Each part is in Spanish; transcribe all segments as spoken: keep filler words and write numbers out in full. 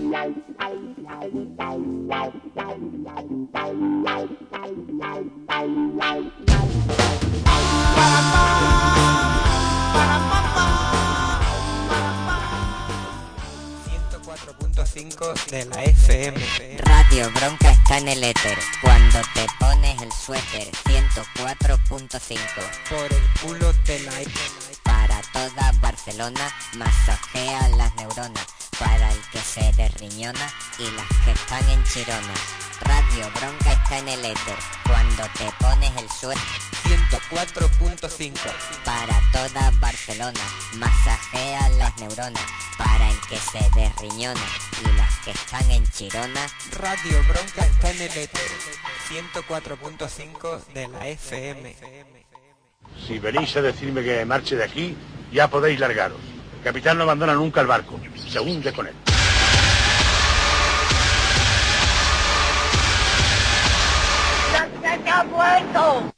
ciento cuatro punto cinco de la F M. Radio Bronca está en el éter. Cuando te pones el suéter. ciento cuatro punto cinco. Por el culo de la F M. Para toda Barcelona, masajea las neuronas. Para el que se desriñona y las que están en Chirona. Radio Bronca está en el éter. Cuando te pones el suéter. ciento cuatro punto cinco. Para toda Barcelona, masajea las neuronas. Para el que se desriñona y las que están en Chirona. Radio Bronca está en el éter. ciento cuatro punto cinco de la F M. Si venís a decirme que marche de aquí, ya podéis largaros. El capitán no abandona nunca el barco, se hunde con él. ¡Se ha muerto!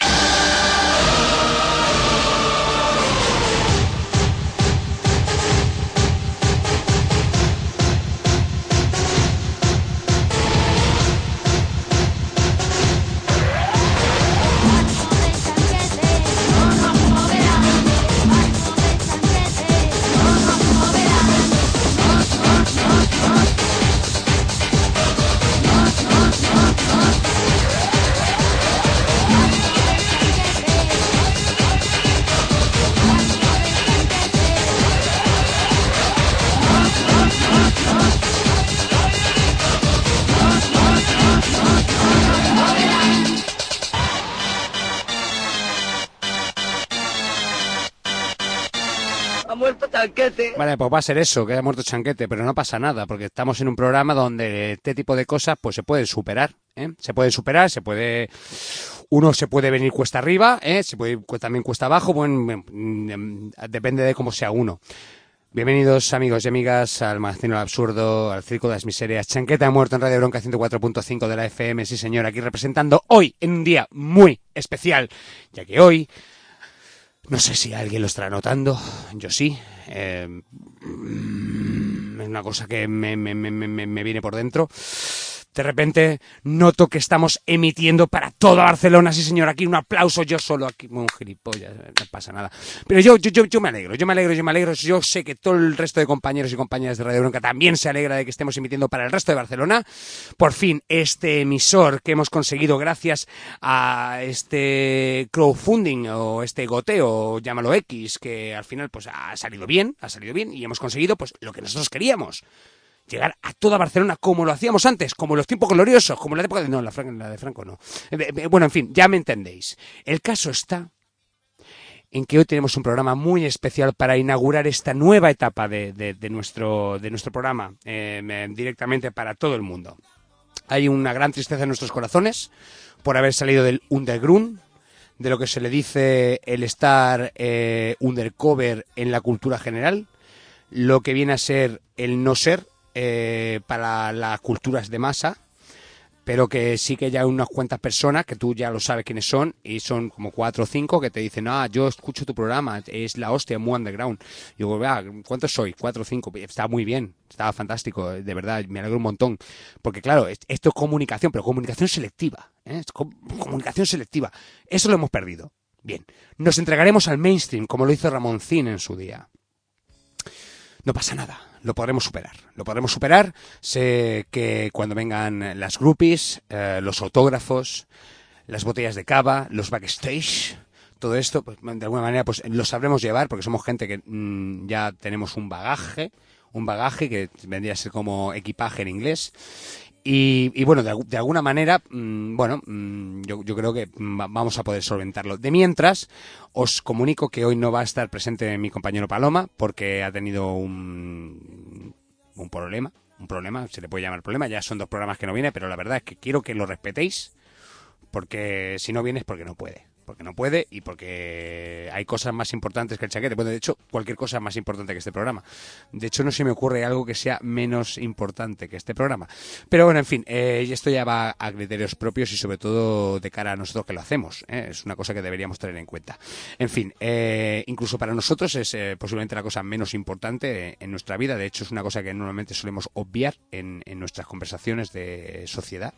Chanquete. Vale, pues va a ser eso, que haya muerto Chanquete, pero no pasa nada, porque estamos en un programa donde este tipo de cosas pues se pueden superar, ¿eh? Se pueden superar, se puede... Uno se puede venir cuesta arriba, ¿eh? Se puede ir también cuesta abajo, bueno, depende de cómo sea uno. Bienvenidos, amigos y amigas, al Magazine del Absurdo, al Circo de las Miserias. Chanquete ha muerto en Radio Bronca ciento cuatro punto cinco de la F M, sí señor, aquí representando hoy, en un día muy especial, ya que hoy... No sé si alguien lo estará notando, yo sí. Eh, es una cosa que me, me, me, me, me viene por dentro. De repente noto que estamos emitiendo para toda Barcelona, sí señor, aquí un aplauso, yo solo, aquí un gilipollas, no pasa nada. Pero yo, yo, yo, yo me alegro, yo me alegro, yo me alegro, yo sé que todo el resto de compañeros y compañeras de Radio Bronca también se alegra de que estemos emitiendo para el resto de Barcelona. Por fin, este emisor que hemos conseguido gracias a este crowdfunding o este goteo, llámalo X, que al final pues ha salido bien, ha salido bien y hemos conseguido pues lo que nosotros queríamos. Llegar a toda Barcelona como lo hacíamos antes, como en los tiempos gloriosos, como en la época de... No, la, la de Franco no. Bueno, en fin, ya me entendéis. El caso está en que hoy tenemos un programa muy especial para inaugurar esta nueva etapa de, de, de, nuestro, de nuestro programa, eh, directamente para todo el mundo. Hay una gran tristeza en nuestros corazones por haber salido del underground, de lo que se le dice el estar eh, undercover en la cultura general, lo que viene a ser el no ser, Eh, para las culturas de masa, pero que sí que ya hay unas cuantas personas que tú ya lo sabes quiénes son, y son como cuatro o cinco que te dicen, ah, yo escucho tu programa, es la hostia, muy underground. Y digo, ah, ¿cuántos sois? Cuatro o cinco. Está muy bien, estaba fantástico, de verdad, me alegro un montón. Porque claro, esto es comunicación, pero comunicación selectiva, ¿eh? Comunicación selectiva. Eso lo hemos perdido. Bien, nos entregaremos al mainstream, como lo hizo Ramoncín en su día. No pasa nada, lo podremos superar. Lo podremos superar. Sé que cuando vengan las groupies, eh, los autógrafos, las botellas de cava, los backstage, todo esto, pues, de alguna manera, pues lo sabremos llevar, porque somos gente que mmm, ya tenemos un bagaje, un bagaje que vendría a ser como equipaje en inglés. Y, y bueno, de, de alguna manera, mmm, bueno, mmm, yo, yo creo que vamos a poder solventarlo. De mientras, os comunico que hoy no va a estar presente mi compañero Paloma, porque ha tenido un, un problema, un problema, se le puede llamar problema, ya son dos programas que no viene, pero la verdad es que quiero que lo respetéis, porque si no viene es porque no puede. porque no puede y porque hay cosas más importantes que el Chanquete. Bueno, de hecho, cualquier cosa es más importante que este programa. De hecho, no se me ocurre algo que sea menos importante que este programa. Pero bueno, en fin, eh, esto ya va a criterios propios y sobre todo de cara a nosotros que lo hacemos, ¿eh? Es una cosa que deberíamos tener en cuenta. En fin, eh, incluso para nosotros es eh, posiblemente la cosa menos importante en nuestra vida. De hecho, es una cosa que normalmente solemos obviar en, en nuestras conversaciones de sociedad.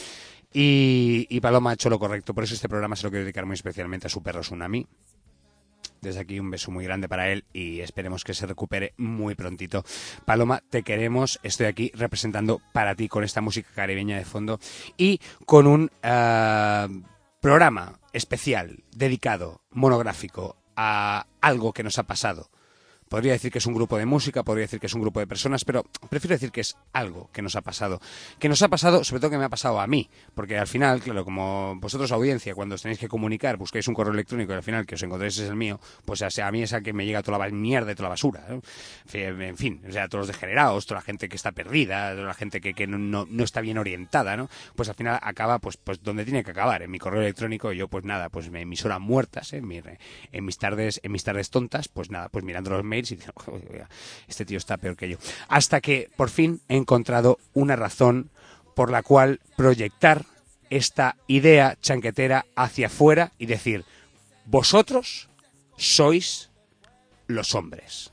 Y, y Paloma ha hecho lo correcto, por eso este programa se lo quiero dedicar muy especialmente a su perro Tsunami. Desde aquí un beso muy grande para él y esperemos que se recupere muy prontito. Paloma, te queremos, estoy aquí representando para ti con esta música caribeña de fondo y con un uh, programa especial, dedicado, monográfico a algo que nos ha pasado. Podría decir que es un grupo de música, podría decir que es un grupo de personas, pero prefiero decir que es algo que nos ha pasado. Que nos ha pasado, sobre todo que me ha pasado a mí, porque al final, claro, como vosotros audiencia, cuando os tenéis que comunicar, busquéis un correo electrónico y al final que os encontréis es el mío, pues o sea, a mí es a que me llega toda la mierda y toda la basura, ¿no? En fin, o sea, todos los degenerados, toda la gente que está perdida, toda la gente que, que no, no, no está bien orientada, ¿no? Pues al final acaba pues, pues donde tiene que acabar, en mi correo electrónico. Yo pues nada, pues en mis horas muertas, ¿eh? en, mi, en mis tardes, en mis tardes tontas, pues nada, pues mirando los mails y diciendo, este tío está peor que yo. Hasta que por fin he encontrado una razón por la cual proyectar esta idea chanquetera hacia afuera y decir, vosotros sois los hombres.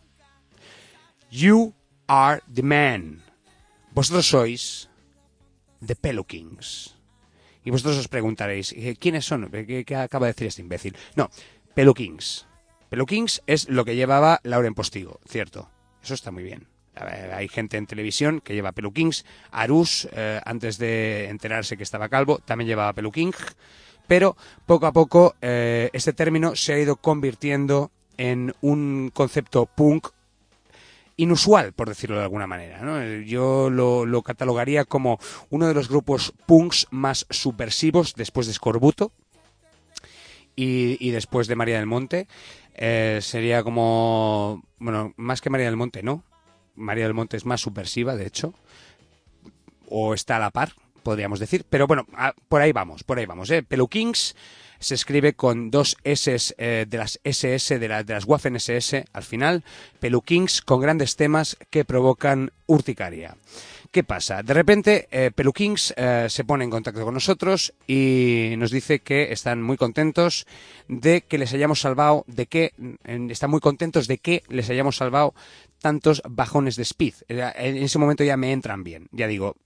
You are the man. Vosotros sois the Pelukings. Y vosotros os preguntaréis, ¿quiénes son? ¿Qué, qué acaba de decir este imbécil? No, Pelukings. Pelukings es lo que llevaba Lauren Postigo, cierto. Eso está muy bien. Hay gente en televisión que lleva Pelukings. Arús, eh, antes de enterarse que estaba calvo, también llevaba Peluking. Pero poco a poco eh, este término se ha ido convirtiendo en un concepto punk inusual, por decirlo de alguna manera, ¿no? Yo lo, lo catalogaría como uno de los grupos punks más subversivos después de Scorbuto y, y después de María del Monte. Eh, sería como, bueno, más que María del Monte, no. María del Monte es más subversiva, de hecho, o está a la par, podríamos decir, pero bueno, a, por ahí vamos, por ahí vamos, ¿eh? Pelukings se escribe con dos S eh, de las S S, de, la, de las Waffen S S al final. Pelukings con grandes temas que provocan urticaria. ¿Qué pasa? De repente, eh, Pelukings eh, se pone en contacto con nosotros y nos dice que están muy contentos de que les hayamos salvado, de que eh, están muy contentos de que les hayamos salvado tantos bajones de speed. En ese momento ya me entran bien. Ya digo,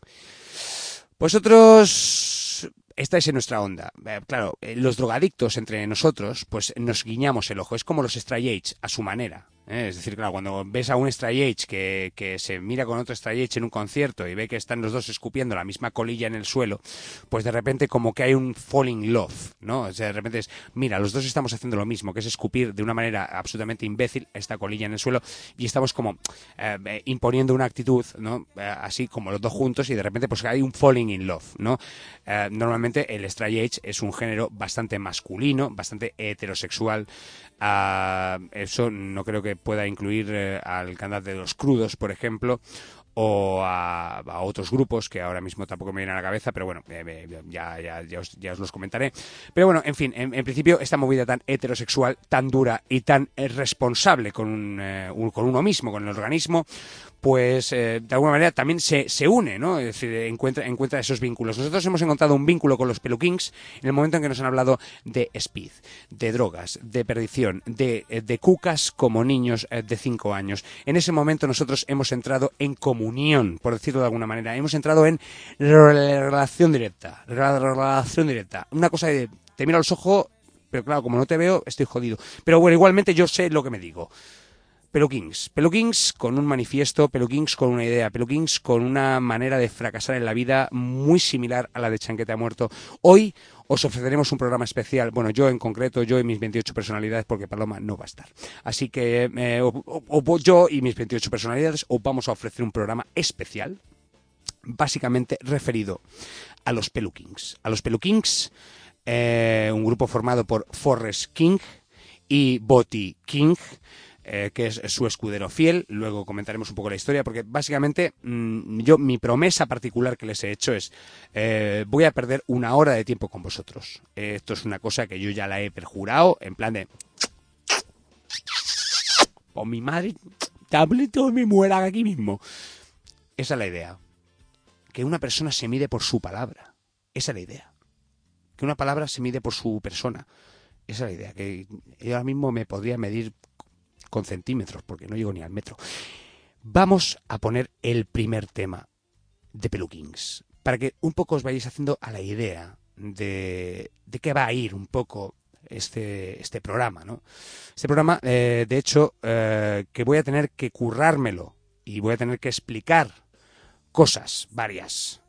vosotros estáis en nuestra onda. Eh, claro, eh, los drogadictos entre nosotros, pues nos guiñamos el ojo. Es como los Stray Edge a su manera. ¿eh? Es decir, claro, cuando ves a un Stray Edge que, que se mira con otro Stray Edge en un concierto y ve que están los dos escupiendo la misma colilla en el suelo, pues de repente como que hay un falling love, ¿no? O sea, de repente es, mira, los dos estamos haciendo lo mismo, que es escupir de una manera absolutamente imbécil esta colilla en el suelo y estamos como eh, imponiendo una actitud, ¿no? Eh, así como los dos juntos y de repente pues hay un falling in love, ¿no? Eh, normalmente el Stray Edge es un género bastante masculino, bastante heterosexual. Uh, eso no creo que pueda incluir eh, al cantante de Los Crudos, por ejemplo, o a, a otros grupos que ahora mismo tampoco me vienen a la cabeza, pero bueno, eh, ya, ya, ya, os, ya os los comentaré. Pero bueno, en fin, en, en principio esta movida tan heterosexual, tan dura y tan eh, responsable con, un, eh, un, con uno mismo, con el organismo, pues eh, de alguna manera también se, se une, ¿no? Es decir, encuentra, encuentra esos vínculos. Nosotros hemos encontrado un vínculo con los Pelukings en el momento en que nos han hablado de speed, de drogas, de perdición, de, de cucas como niños eh, de cinco años. En ese momento nosotros hemos entrado en comunión, por decirlo de alguna manera. Hemos entrado en relación directa, relación directa. Una cosa de, te miro a los ojos, pero claro, como no te veo, estoy jodido. Pero bueno, igualmente yo sé lo que me digo. Pelukings, Pelukings con un manifiesto, Pelukings con una idea, Pelukings con una manera de fracasar en la vida muy similar a la de Chanquete ha muerto. Hoy os ofreceremos un programa especial, bueno, yo en concreto, yo y mis veintiocho personalidades, porque Paloma no va a estar. Así que eh, o, o, o yo y mis veintiocho personalidades os vamos a ofrecer un programa especial, básicamente referido a los Pelukings. A los Pelukings, eh, un grupo formado por Forrest King y Boti King. eh, que es su escudero fiel. Luego comentaremos un poco la historia, porque básicamente mmm, yo mi promesa particular que les he hecho es eh, voy a perder una hora de tiempo con vosotros. Eh, esto es una cosa que yo ya la he perjurado, en plan de... O mi madre... Tableto me muera aquí mismo. Esa es la idea. Que una persona se mide por su palabra. Esa es la idea. Que una palabra se mide por su persona. Esa es la idea. Que yo ahora mismo me podría medir con centímetros, porque no llego ni al metro. Vamos a poner el primer tema de Peluquins, para que un poco os vayáis haciendo a la idea de, de qué va a ir un poco este, este programa, ¿no? Este programa, eh, de hecho, eh, que voy a tener que currármelo y voy a tener que explicar cosas varias,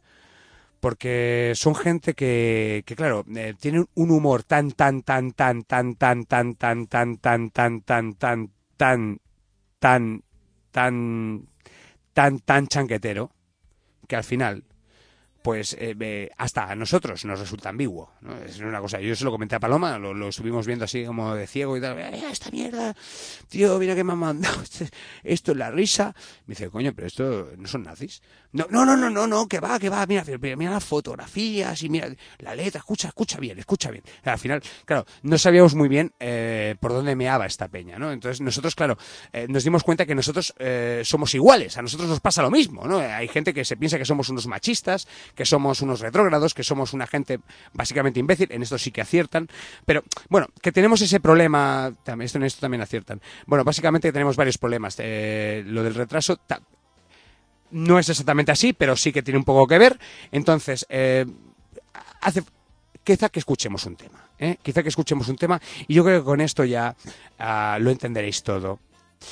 porque son gente que, que claro, eh, tienen un humor tan, tan, tan, tan, tan, tan, tan, tan, tan, tan, tan, tan, tan, tan, tan, tan, tan, tan chanquetero, que al final, pues eh, eh, hasta a nosotros nos resulta ambiguo, ¿no? Es una cosa, yo se lo comenté a Paloma, lo, lo estuvimos viendo así como de ciego y tal, eh, esta mierda, tío, mira que me han mandado, esto es la risa. Me dice, coño, pero esto no son nazis. No, no, no, no, no, no, que va, que va, mira, mira, mira las fotografías y mira la letra, escucha, escucha bien, escucha bien. Al final, claro, no sabíamos muy bien eh, por dónde meaba esta peña, ¿no? Entonces nosotros, claro, eh, nos dimos cuenta que nosotros eh, somos iguales, a nosotros nos pasa lo mismo, ¿no? Hay gente que se piensa que somos unos machistas, que somos unos retrógrados, que somos una gente básicamente imbécil, en esto sí que aciertan, pero bueno, que tenemos ese problema, esto en esto también aciertan. Bueno, básicamente tenemos varios problemas. Eh, lo del retraso ta, no es exactamente así, pero sí que tiene un poco que ver. Entonces, eh, hace quizá que escuchemos un tema, ¿eh? Quizá que escuchemos un tema y yo creo que con esto ya uh, lo entenderéis todo.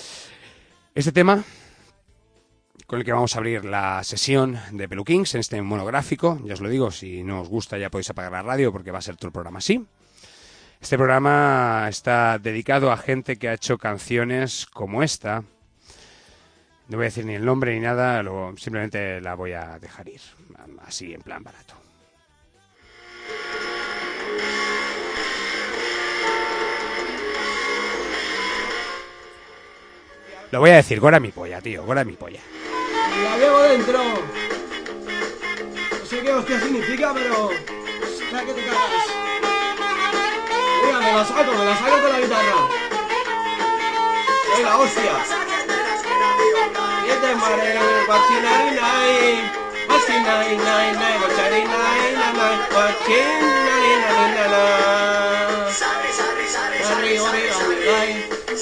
Este tema, con el que vamos a abrir la sesión de Peluquins en este monográfico, ya os lo digo, si no os gusta ya podéis apagar la radio porque va a ser todo el programa así. Este programa está dedicado a gente que ha hecho canciones como esta. No voy a decir ni el nombre ni nada, luego simplemente la voy a dejar ir, así en plan barato. Lo voy a decir, gora mi polla, tío, gora mi polla. La llevo dentro. No sé qué hostia significa, pero... ¡Hostia, que te cagas! Mira, me la saco, me la saco con la guitarra. ¡Venga, hostia! Siete mare, guachinai, nai. Guachinai, nai, nai, guachinai, nai, nai, guachinai, nai, nai, nai. Sorry, sorry, sorry.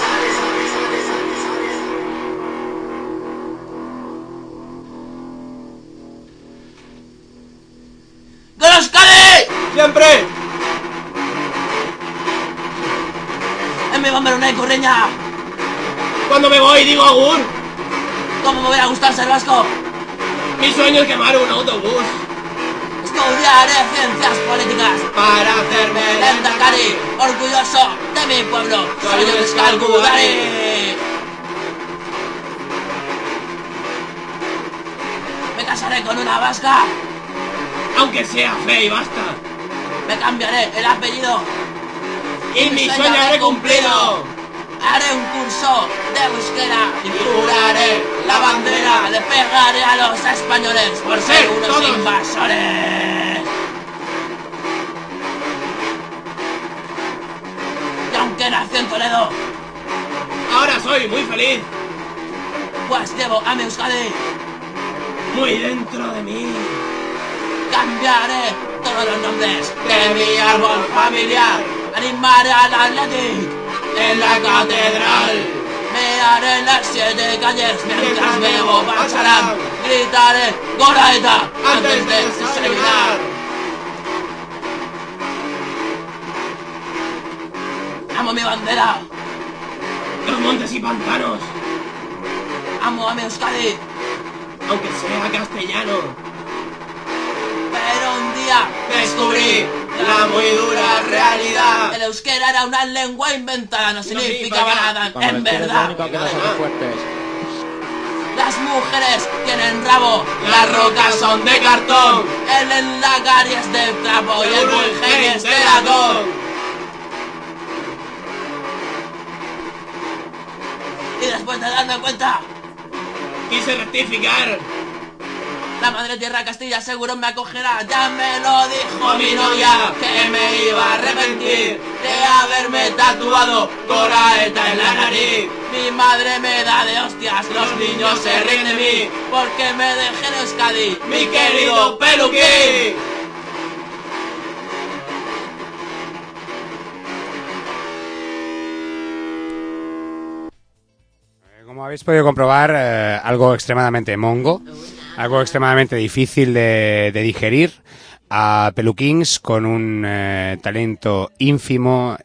¡Goroscade! ¡Siempre! ¡En mi bomberona y correña! Cuando me voy digo agur. ¿Cómo me voy a gustar ser vasco? Mi sueño es quemar un autobús. Estudiaré ciencias políticas Para hacerme Lehendakari, orgulloso de mi pueblo. Soy un escalcudari. Me casaré con una vasca. Aunque sea fe y basta. Me cambiaré el apellido. Y mi sueño haré cumplido. Haré un curso de euskera y juraré la bandera. Le pegaré a los españoles por ser unos todos invasores. Y aunque nací en Toledo, Ahora soy muy feliz. pues llevo a mi Euskadi. Muy dentro de mí. Cambiaré todos los nombres de mi árbol familiar. Animaré al Athletic en la catedral. Me haré en las siete calles mientras bebo pacharán. Gritaré Goraeta antes de desayunar. Amo mi bandera. Los montes y pantanos. Amo a mi Euskadi. Aunque sea castellano. Pero un día Descubrí la muy dura realidad. el euskera era una lengua inventada, no significaba nada en verdad. Las mujeres tienen rabo, Las rocas son de cartón. el endacari es de trapo y el bullhead es de latón. pues te dando cuenta. Quise rectificar. La madre tierra Castilla seguro me acogerá. Ya me lo dijo mi novia, que me iba a arrepentir de haberme tatuado Coraeta en la nariz. Mi madre me da de hostias, los niños se ríen de mí, porque me dejé en Euskadi, mi querido Peluquín. Como habéis podido comprobar, eh, algo extremadamente mongo, algo extremadamente difícil de, de digerir, a Peluquins con un eh, talento ínfimo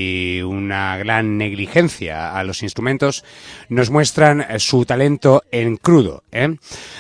y una gran negligencia a los instrumentos, nos muestran eh, su talento en crudo, ¿eh?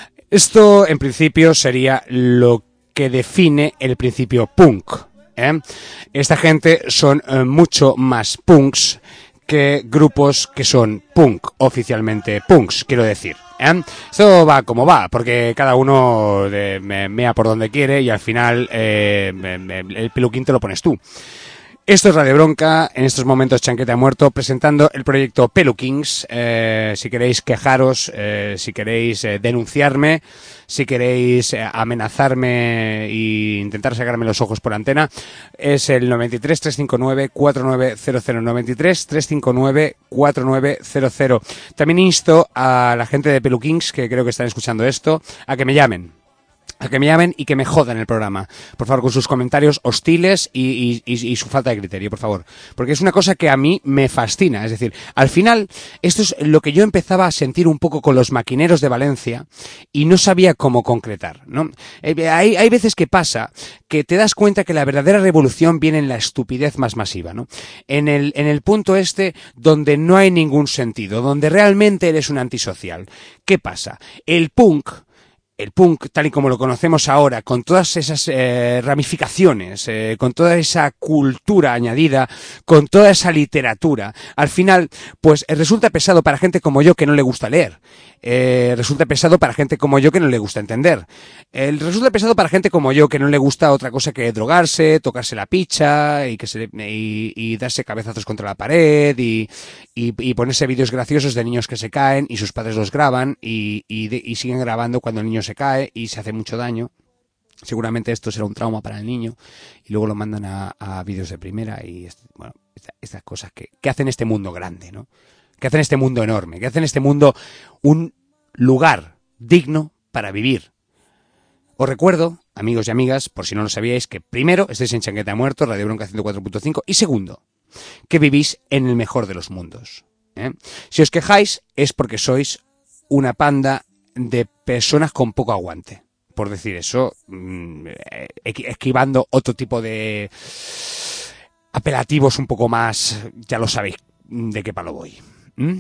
Esto, en principio, sería lo que define el principio punk, ¿eh? Esta gente son eh, mucho más punks que grupos que son punk, oficialmente punks, quiero decir, ¿eh? Esto va como va, porque cada uno eh, me mea por donde quiere y al final eh, me, me, el peluquín te lo pones tú. Esto es Radio Bronca, en estos momentos Chanquete ha muerto, presentando el proyecto Peluquins. Eh, si queréis quejaros, eh, si queréis eh, denunciarme, si queréis eh, amenazarme e intentar sacarme los ojos por antena, es el noventa y tres, trescientos cincuenta y nueve, cuarenta y nueve cero cero, noventa y tres, trescientos cincuenta y nueve, cuarenta y nueve cero cero. También insto a la gente de Peluquins, que creo que están escuchando esto, a que me llamen. A que me llamen y que me jodan el programa. Por favor, con sus comentarios hostiles y, y, y, y su falta de criterio, por favor. Porque es una cosa que a mí me fascina. Es decir, al final, esto es lo que yo empezaba a sentir un poco con los maquineros de Valencia y no sabía cómo concretar, ¿no? Eh, hay, hay veces que pasa que te das cuenta que la verdadera revolución viene en la estupidez más masiva, ¿no? En el, en el punto este donde no hay ningún sentido, donde realmente eres un antisocial. ¿Qué pasa? El punk... El punk, tal y como lo conocemos ahora, con todas esas eh, ramificaciones, eh, con toda esa cultura añadida, con toda esa literatura, al final, pues eh, resulta pesado para gente como yo que no le gusta leer. Eh, resulta pesado para gente como yo que no le gusta entender. Eh, resulta pesado para gente como yo que no le gusta otra cosa que drogarse, tocarse la picha y que se y, y darse cabezazos contra la pared y, y, y ponerse vídeos graciosos de niños que se caen y sus padres los graban y, y, de, y siguen grabando cuando el niño se cae y se hace mucho daño. Seguramente esto será un trauma para el niño y luego lo mandan a, a vídeos de primera y bueno, esta, estas cosas que, que hacen este mundo grande, ¿no? Que hacen este mundo enorme, que hacen este mundo un lugar digno para vivir. Os recuerdo, amigos y amigas, por si no lo sabíais, que primero estáis en Chanquete ha muerto, Radio Bronca ciento cuatro punto cinco, y segundo, que vivís en el mejor de los mundos, ¿eh? Si os quejáis es porque sois una panda de personas con poco aguante, por decir eso, esquivando otro tipo de apelativos un poco más, ya lo sabéis de qué palo voy. ¿Mm?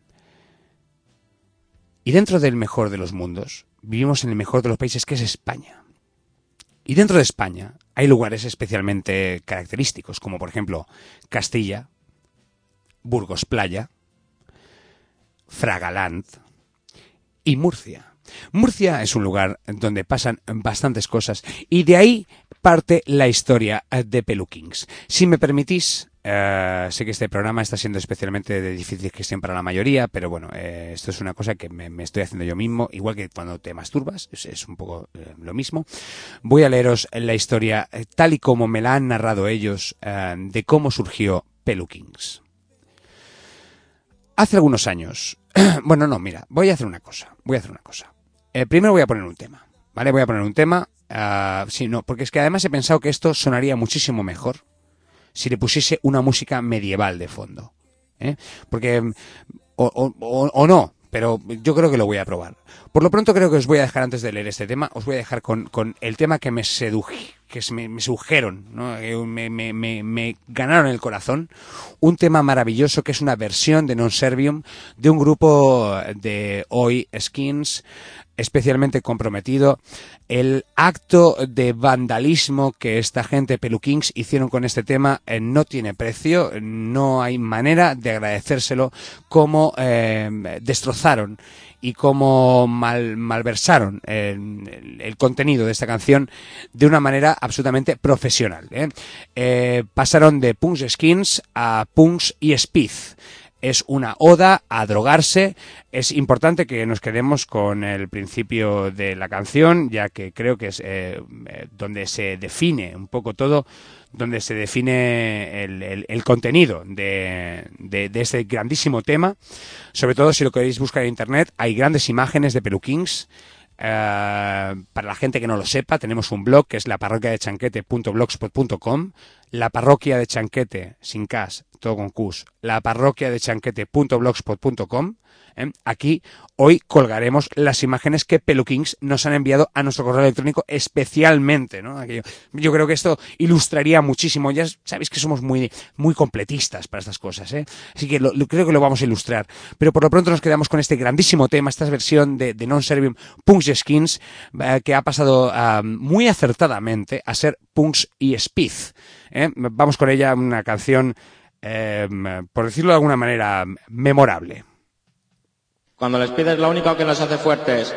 Y dentro del mejor de los mundos, vivimos en el mejor de los países, que es España. Y dentro de España hay lugares especialmente característicos, como por ejemplo Castilla, Burgos Playa, Fragaland y Murcia. Murcia es un lugar donde pasan bastantes cosas y de ahí parte la historia de Peluquins. Si me permitís, uh, sé que este programa está siendo especialmente de difícil gestión para la mayoría, pero bueno, eh, esto es una cosa que me, me estoy haciendo yo mismo, igual que cuando te masturbas, es, es un poco eh, lo mismo. Voy a leeros la historia eh, tal y como me la han narrado ellos, eh, de cómo surgió Peluquins. Hace algunos años, bueno, no, mira, voy a hacer una cosa, voy a hacer una cosa. Eh, primero voy a poner un tema, ¿vale? Voy a poner un tema, uh, sí, no, porque es que además he pensado que esto sonaría muchísimo mejor si le pusiese una música medieval de fondo, ¿eh? Porque, o, o, o, o no, pero yo creo que lo voy a probar. Por lo pronto creo que os voy a dejar, antes de leer este tema, os voy a dejar con, con el tema que me sedují, que me, me sedujeron, ¿no? Me, me, me, me ganaron el corazón. Un tema maravilloso que es una versión de Non Servium de un grupo de Oi Skins, especialmente comprometido. El acto de vandalismo que esta gente Peluquins hicieron con este tema eh, no tiene precio, no hay manera de agradecérselo, como eh, destrozaron y cómo mal, malversaron el, el, el contenido de esta canción de una manera absolutamente profesional, ¿eh? Eh, pasaron de Punks Skins a Punks y Speed. es una oda a drogarse. Es importante que nos quedemos con el principio de la canción, ya que creo que es eh, donde se define un poco todo, donde se define el, el, el contenido de, de, de este grandísimo tema. Sobre todo si lo queréis buscar en internet, hay grandes imágenes de Peluquins. Uh, para la gente que no lo sepa, tenemos un blog que es la parroquia de chanquete punto blogspot punto com, la parroquia de Chanquete, sin cas, todo con cus, la parroquia de chanquete punto blogspot punto com. ¿eh? Aquí hoy colgaremos las imágenes que Peluquins nos han enviado a nuestro correo electrónico especialmente, ¿no? Aquello, yo creo que esto ilustraría muchísimo. Ya sabéis que somos muy, muy completistas para estas cosas, ¿eh? Así que lo, lo, creo que lo vamos a ilustrar. Pero por lo pronto nos quedamos con este grandísimo tema, esta versión de, de Non Servium Punks y Skins, eh, que ha pasado uh, muy acertadamente a ser Punks y Speed. ¿eh? Vamos con ella, una canción, eh, por decirlo de alguna manera, memorable. Cuando les pides lo único que nos hace fuertes.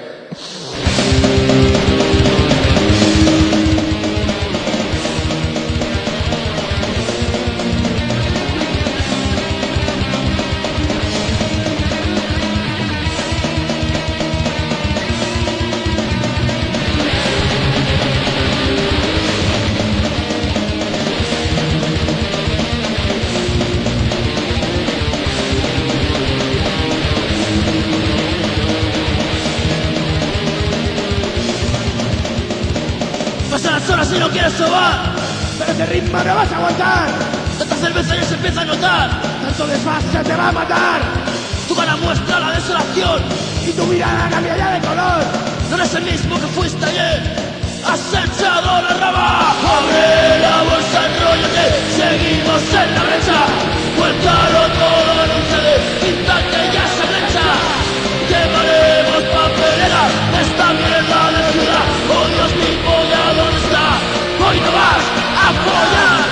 Si no quieres sobar, pero ese ritmo no vas a aguantar. Tanta cerveza ya se empieza a notar. Tanto desfase te va a matar. Tu cara muestra la desolación y tu mirada cambia ya de color. No eres el mismo que fuiste ayer. Has echado la rama. Abre la bolsa, enróllate. Seguimos en la brecha. Cuéntalo todo en un C D. Píntate ya esa brecha. Llevaremos papelera de esta mierda de ciudad. Oh Dios mío, ¿ya dónde está? Hoy no vas a follar.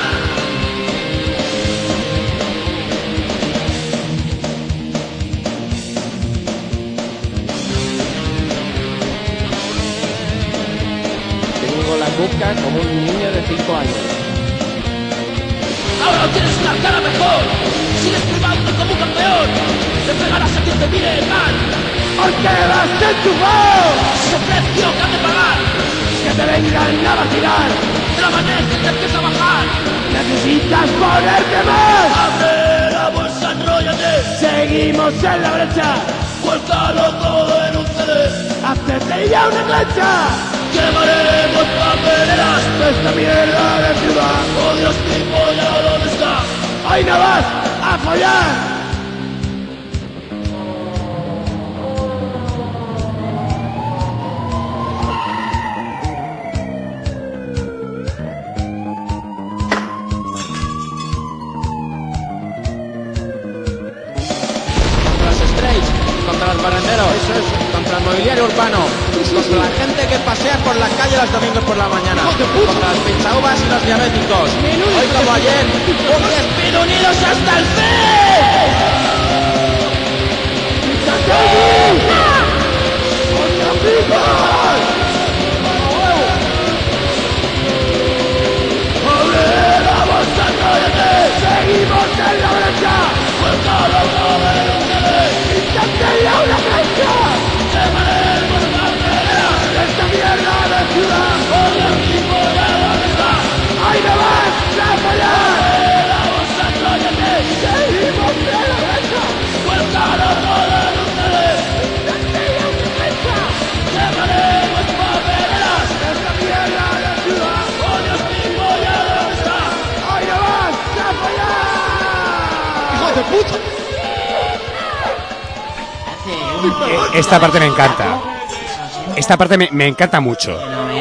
Tengo la boca como un niño de cinco años. Ahora tienes una cara mejor. Sigues privando como un campeón. Te pegarás a quien te mire mal. Porque vas en tu voz. Ese precio que has de pagar. Que te vengan a vacilar. De la manera que te empieza a bajar. Necesitas ponerte más. Abre la bolsa, enróllate. Seguimos en la brecha. Vuélcalo todo en un C D. Hacete ya una plancha. Llevaremos papeleras de esta mierda de ciudad. Oh Dios mío, ¿ya dónde está? Hoy no vas a follar. Contra los barrenderos, eso es, contra el mobiliario urbano, contra la gente que pasea por la calle los domingos por la mañana, contra las pinchauvas y los diabéticos. Hoy como ayer, ¡un despido unidos hasta el fin! ¡Abre la bolsa, enróllate! ¡Seguimos en la brecha! ¡Vuélcalo todo en un C D! ¡Instante ya una plancha! ¡Llevaremos papeleras de esta mierda de ciudad! ¡Oh Dios mío, ¿ya dónde está? ¡Ahí no vas a fallar! ¡Abre la bolsa, enróllate! ¡Seguimos en la brecha! ¡Vuélcalo todo en un C D! ¡Instante ya una plancha! ¡Llevaremos papeleras de esta mierda de ciudad! ¡Oh Dios mío, ¿ya dónde está? ¡Ahí no vas a fallar! ¡Hijo de puta! Esta parte me encanta. Esta parte me, me encanta mucho.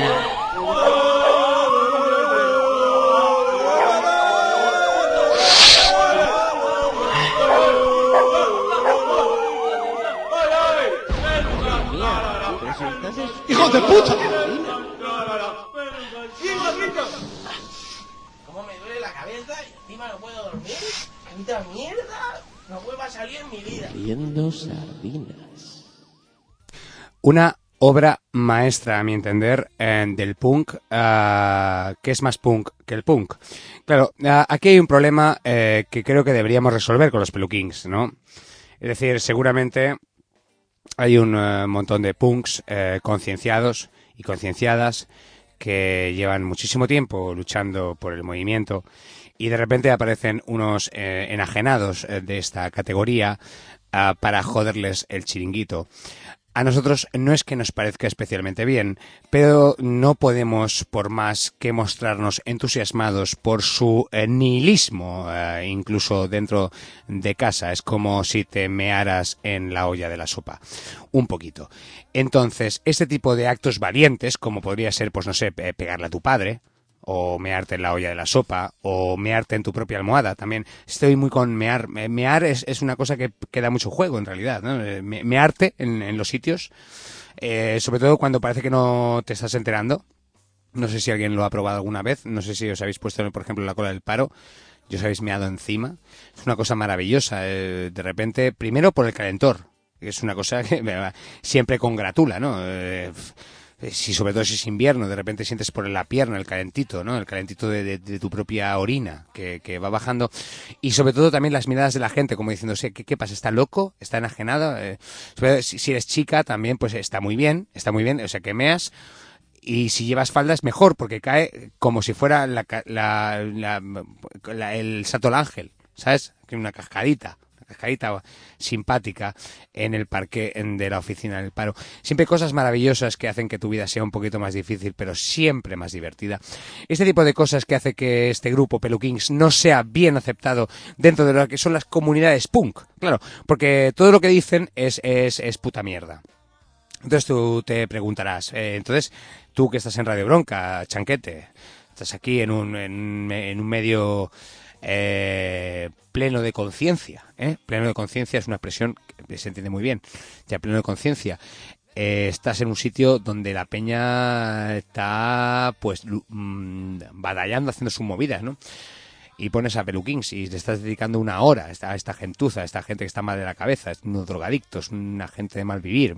¡Hijo de puta! ¿Cómo me duele la cabeza y encima no puedo dormir? ¡Puta mierda! No vuelva a salir en mi vida. Viendo sardinas. Una obra maestra, a mi entender, eh, del punk, uh, que es más punk que el punk. Claro, uh, aquí hay un problema eh, que creo que deberíamos resolver con los Pelukings, ¿no? Es decir, seguramente hay un uh, montón de punks eh, concienciados y concienciadas que llevan muchísimo tiempo luchando por el movimiento y de repente aparecen unos eh, enajenados eh, de esta categoría uh, para joderles el chiringuito. A nosotros no es que nos parezca especialmente bien, pero no podemos, por más que mostrarnos entusiasmados por su eh, nihilismo, eh, incluso dentro de casa. Es como si te mearas en la olla de la sopa, un poquito. Entonces, este tipo de actos valientes, como podría ser, pues no sé, pegarle a tu padre, o mearte en la olla de la sopa, o mearte en tu propia almohada. También estoy muy con mear. Mear es, es una cosa que, que da mucho juego, en realidad, ¿no? Me, mearte en, en los sitios, eh, sobre todo cuando parece que no te estás enterando. No sé si alguien lo ha probado alguna vez, no sé si os habéis puesto, por ejemplo, en la cola del paro, y os habéis meado encima. Es una cosa maravillosa, eh, de repente, primero por el calentor, que es una cosa que me, siempre congratula, ¿no? Eh, Si sobre todo si es invierno, de repente sientes por la pierna el calentito, ¿no? El calentito de, de, de tu propia orina que, que va bajando. Y sobre todo también las miradas de la gente, como diciéndose, ¿qué, qué pasa? ¿Está loco? ¿Está enajenado? Eh, si, si eres chica también, pues está muy bien, está muy bien, o sea que meas. Y si llevas falda es mejor, porque cae como si fuera la, la, la, la, el Salto al Ángel, ¿sabes? Una cascadita. cascadita simpática en el parque de la oficina del paro. Siempre cosas maravillosas que hacen que tu vida sea un poquito más difícil, pero siempre más divertida. Este tipo de cosas que hace que este grupo Pelukings no sea bien aceptado dentro de lo que son las comunidades punk. Claro, porque todo lo que dicen es, es, es puta mierda. Entonces tú te preguntarás, eh, entonces tú que estás en Radio Bronca, Chanquete, estás aquí en un, en, en un medio... Eh, pleno de conciencia, ¿eh? Pleno de conciencia es una expresión que se entiende muy bien. Ya pleno de conciencia, eh, estás en un sitio donde la peña está pues mmm, batallando, haciendo sus movidas, ¿no? Y pones a Pelukings y le estás dedicando una hora a esta, a esta gentuza, a esta gente que está mal de la cabeza, unos drogadictos, una gente de mal vivir,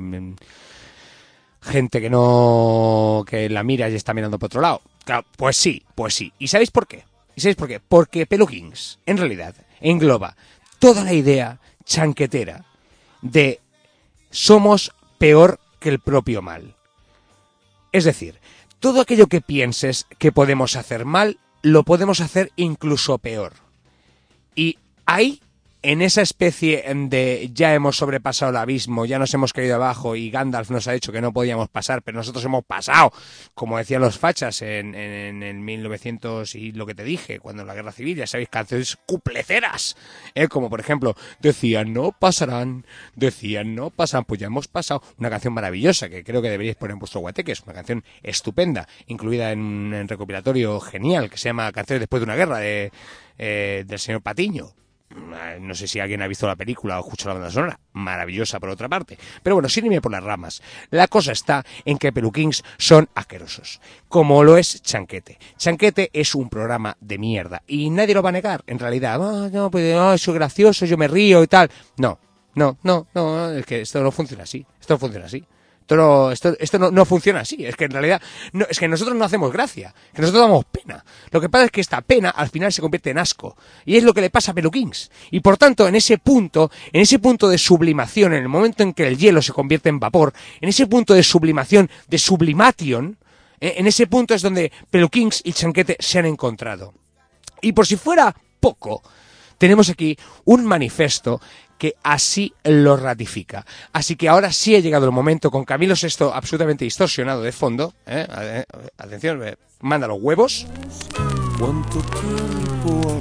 gente que no, que la mira y está mirando por otro lado. Claro, pues sí, pues sí. ¿Y sabéis por qué? ¿Y sabéis por qué? Porque Pelukings, en realidad, engloba toda la idea chanquetera de somos peor que el propio mal. Es decir, todo aquello que pienses que podemos hacer mal, lo podemos hacer incluso peor. Y ahí, en esa especie de ya hemos sobrepasado el abismo, ya nos hemos caído abajo y Gandalf nos ha dicho que no podíamos pasar, pero nosotros hemos pasado, como decían los fachas en, en, en mil novecientos y lo que te dije, cuando en la guerra civil, ya sabéis, canciones cupleceras, ¿eh? Como por ejemplo, decían no pasarán, decían no pasarán, pues ya hemos pasado, una canción maravillosa que creo que deberíais poner en vuestro guateque, es una canción estupenda, incluida en un recopilatorio genial que se llama Canciones después de una guerra, de, eh, del señor Patiño. No sé si alguien ha visto la película o escuchado la banda sonora, maravillosa por otra parte, pero bueno, sin irme por las ramas, la cosa está en que Pelukings son asquerosos, como lo es Chanquete. Chanquete es un programa de mierda y nadie lo va a negar, en realidad, oh, no, pues oh, soy gracioso, yo me río y tal, no, no, no, no, es que esto no funciona así, esto no funciona así. Esto, no, esto, esto no, no funciona así, es que en realidad no, es que nosotros no hacemos gracia, que nosotros damos pena. Lo que pasa es que esta pena al final se convierte en asco y es lo que le pasa a Pelukings. Y por tanto, en ese punto, en ese punto de sublimación, en el momento en que el hielo se convierte en vapor, en ese punto de sublimación, de sublimation, eh, en ese punto es donde Pelukings y Chanquete se han encontrado. Y por si fuera poco, tenemos aquí un manifiesto que así lo ratifica. Así que ahora sí ha llegado el momento, con Camilo sexto absolutamente distorsionado de fondo. ¿eh? Atención, eh, manda los huevos. ¿Cuánto tiempo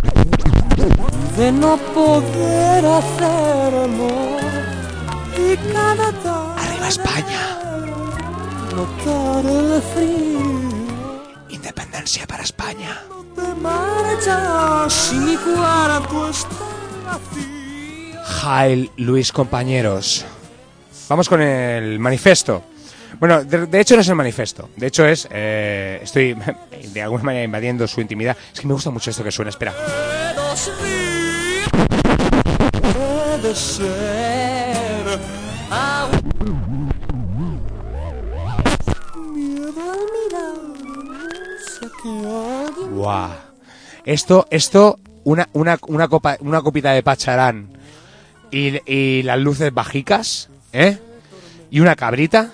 de no poder hacer amor? Y cada tarde ¡arriba España! Notar el frío. Independencia para España. No te marchas y mi cuarto está vacío. Jail Luis, compañeros. Vamos con el manifiesto. Bueno, de, de hecho no es el manifiesto. De hecho es... Eh, estoy de alguna manera invadiendo su intimidad. Es que me gusta mucho esto que suena. Espera. Guau. Esto, esto, una, una, una copa, una copita de pacharán y, y las luces bajicas, ¿eh? Y una cabrita.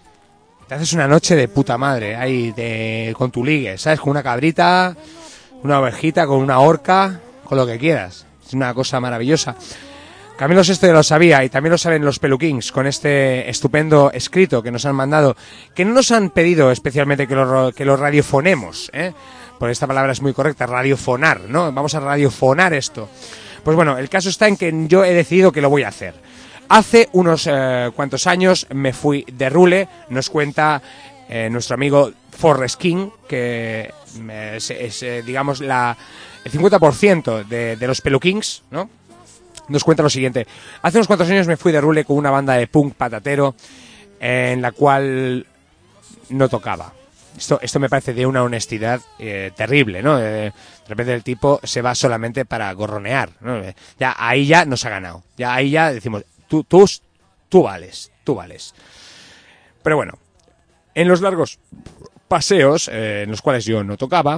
Te haces una noche de puta madre, ahí, de, con tu ligue, ¿sabes? Con una cabrita, una ovejita, con una horca, con lo que quieras. Es una cosa maravillosa. Camilo Sesto ya lo sabía, y también lo saben los Pelukings, con este estupendo escrito que nos han mandado, que no nos han pedido especialmente que lo, que lo radiofonemos, ¿eh? Porque esta palabra es muy correcta, radiofonar, ¿no? Vamos a radiofonar esto. Pues bueno, el caso está en que yo he decidido que lo voy a hacer. Hace unos eh, cuantos años me fui de rule, nos cuenta eh, nuestro amigo Forrest King, que eh, es, es eh, digamos, la, el cincuenta por ciento de, de los Pelukings, ¿no? Nos cuenta lo siguiente. Hace unos cuantos años me fui de rule con una banda de punk patatero eh, en la cual no tocaba. Esto, esto me parece de una honestidad eh, terrible, ¿no? Eh, de repente el tipo se va solamente para gorronear, ¿no? Eh, ya ahí ya nos ha ganado. Ya ahí ya decimos, tú, tú, tú vales, tú vales. Pero bueno, en los largos paseos eh, en los cuales yo no tocaba,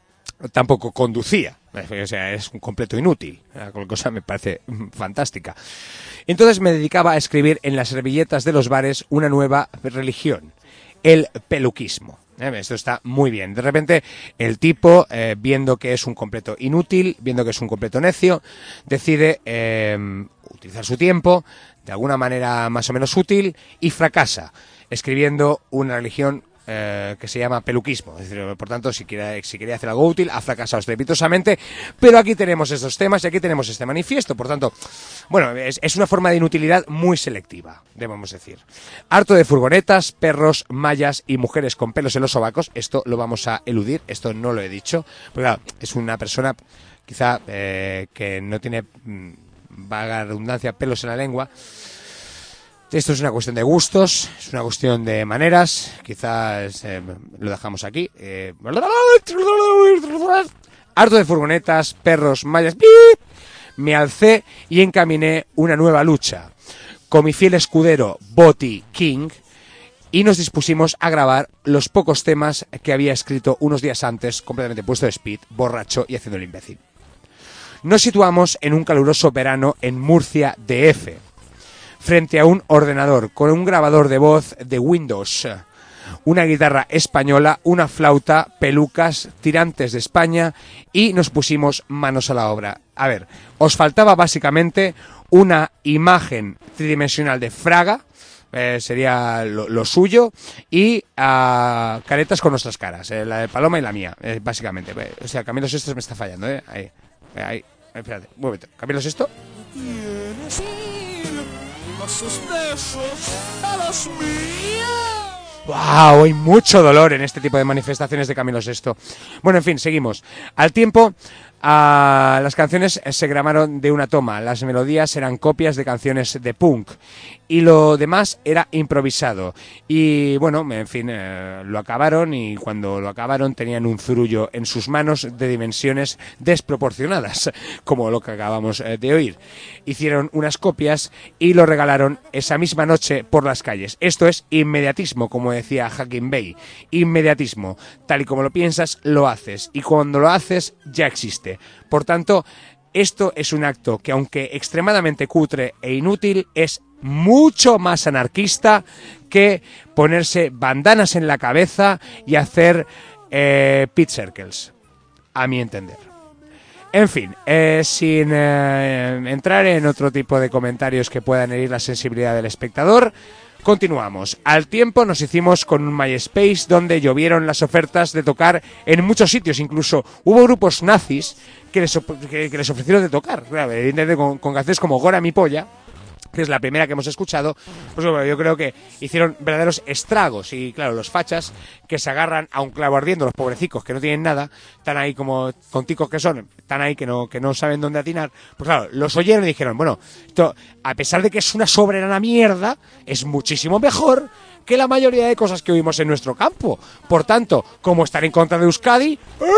tampoco conducía. O sea, es un completo inútil. La cosa me parece fantástica. Entonces me dedicaba a escribir en las servilletas de los bares una nueva religión, el peluquismo. ¿Eh? Esto está muy bien. De repente el tipo, eh, viendo que es un completo inútil, viendo que es un completo necio, decide eh, utilizar su tiempo de alguna manera más o menos útil y fracasa escribiendo una religión Eh, que se llama peluquismo. Es decir, por tanto, si quería, si quería hacer algo útil, ha fracasado estrepitosamente, pero aquí tenemos estos temas y aquí tenemos este manifiesto. Por tanto, bueno, es, es una forma de inutilidad muy selectiva, debemos decir. Harto de furgonetas, perros, mallas y mujeres con pelos en los sobacos. Esto lo vamos a eludir, esto no lo he dicho, porque claro, es una persona quizá eh, que no tiene, vaga redundancia, pelos en la lengua. Esto es una cuestión de gustos, es una cuestión de maneras, quizás eh, lo dejamos aquí. Eh... Harto de furgonetas, perros, mallas, ¡pip! Me alcé y encaminé una nueva lucha con mi fiel escudero Botti King y nos dispusimos a grabar los pocos temas que había escrito unos días antes, completamente puesto de speed, borracho y haciendo el imbécil. Nos situamos en un caluroso verano en Murcia D F, frente a un ordenador con un grabador de voz de Windows, una guitarra española, una flauta, pelucas, tirantes de España y nos pusimos manos a la obra. A ver, os faltaba básicamente una imagen tridimensional de Fraga, eh, sería lo, lo suyo, y uh, caretas con nuestras caras, eh, la de Paloma y la mía, eh, básicamente. O sea, Camilo Sesto me está fallando, ¿eh? Ahí, ahí, espérate, un momento. Camilo Sesto. Sus besos a los míos. ¡Wow! Hay mucho dolor en este tipo de manifestaciones de Camilo Sesto. Bueno, en fin, seguimos. Al tiempo, uh, las canciones se grabaron de una toma. Las melodías eran copias de canciones de punk. Y lo demás era improvisado. Y bueno, en fin, eh, lo acabaron y cuando lo acabaron tenían un zurullo en sus manos de dimensiones desproporcionadas, como lo que acabamos eh, de oír. Hicieron unas copias y lo regalaron esa misma noche por las calles. Esto es inmediatismo, como decía Hakim Bey. Inmediatismo. Tal y como lo piensas, lo haces. Y cuando lo haces, ya existe. Por tanto, esto es un acto que, aunque extremadamente cutre e inútil, es mucho más anarquista que ponerse bandanas en la cabeza y hacer eh, pit circles, a mi entender. En fin, eh, sin eh, entrar en otro tipo de comentarios que puedan herir la sensibilidad del espectador, continuamos. Al tiempo nos hicimos con un MySpace donde llovieron las ofertas de tocar en muchos sitios. Incluso hubo grupos nazis que les, que, que les ofrecieron de tocar, claro, evidentemente con, con canciones como Gora mi polla, que es la primera que hemos escuchado. Pues bueno, yo creo que hicieron verdaderos estragos. Y claro, los fachas que se agarran a un clavo ardiendo, los pobrecicos que no tienen nada, están ahí como tonticos que son, están ahí que no, que no saben dónde atinar. Pues claro, los oyeron y dijeron, bueno, esto, a pesar de que es una soberana mierda, es muchísimo mejor que la mayoría de cosas que oímos en nuestro campo. Por tanto, como están en contra de Euskadi,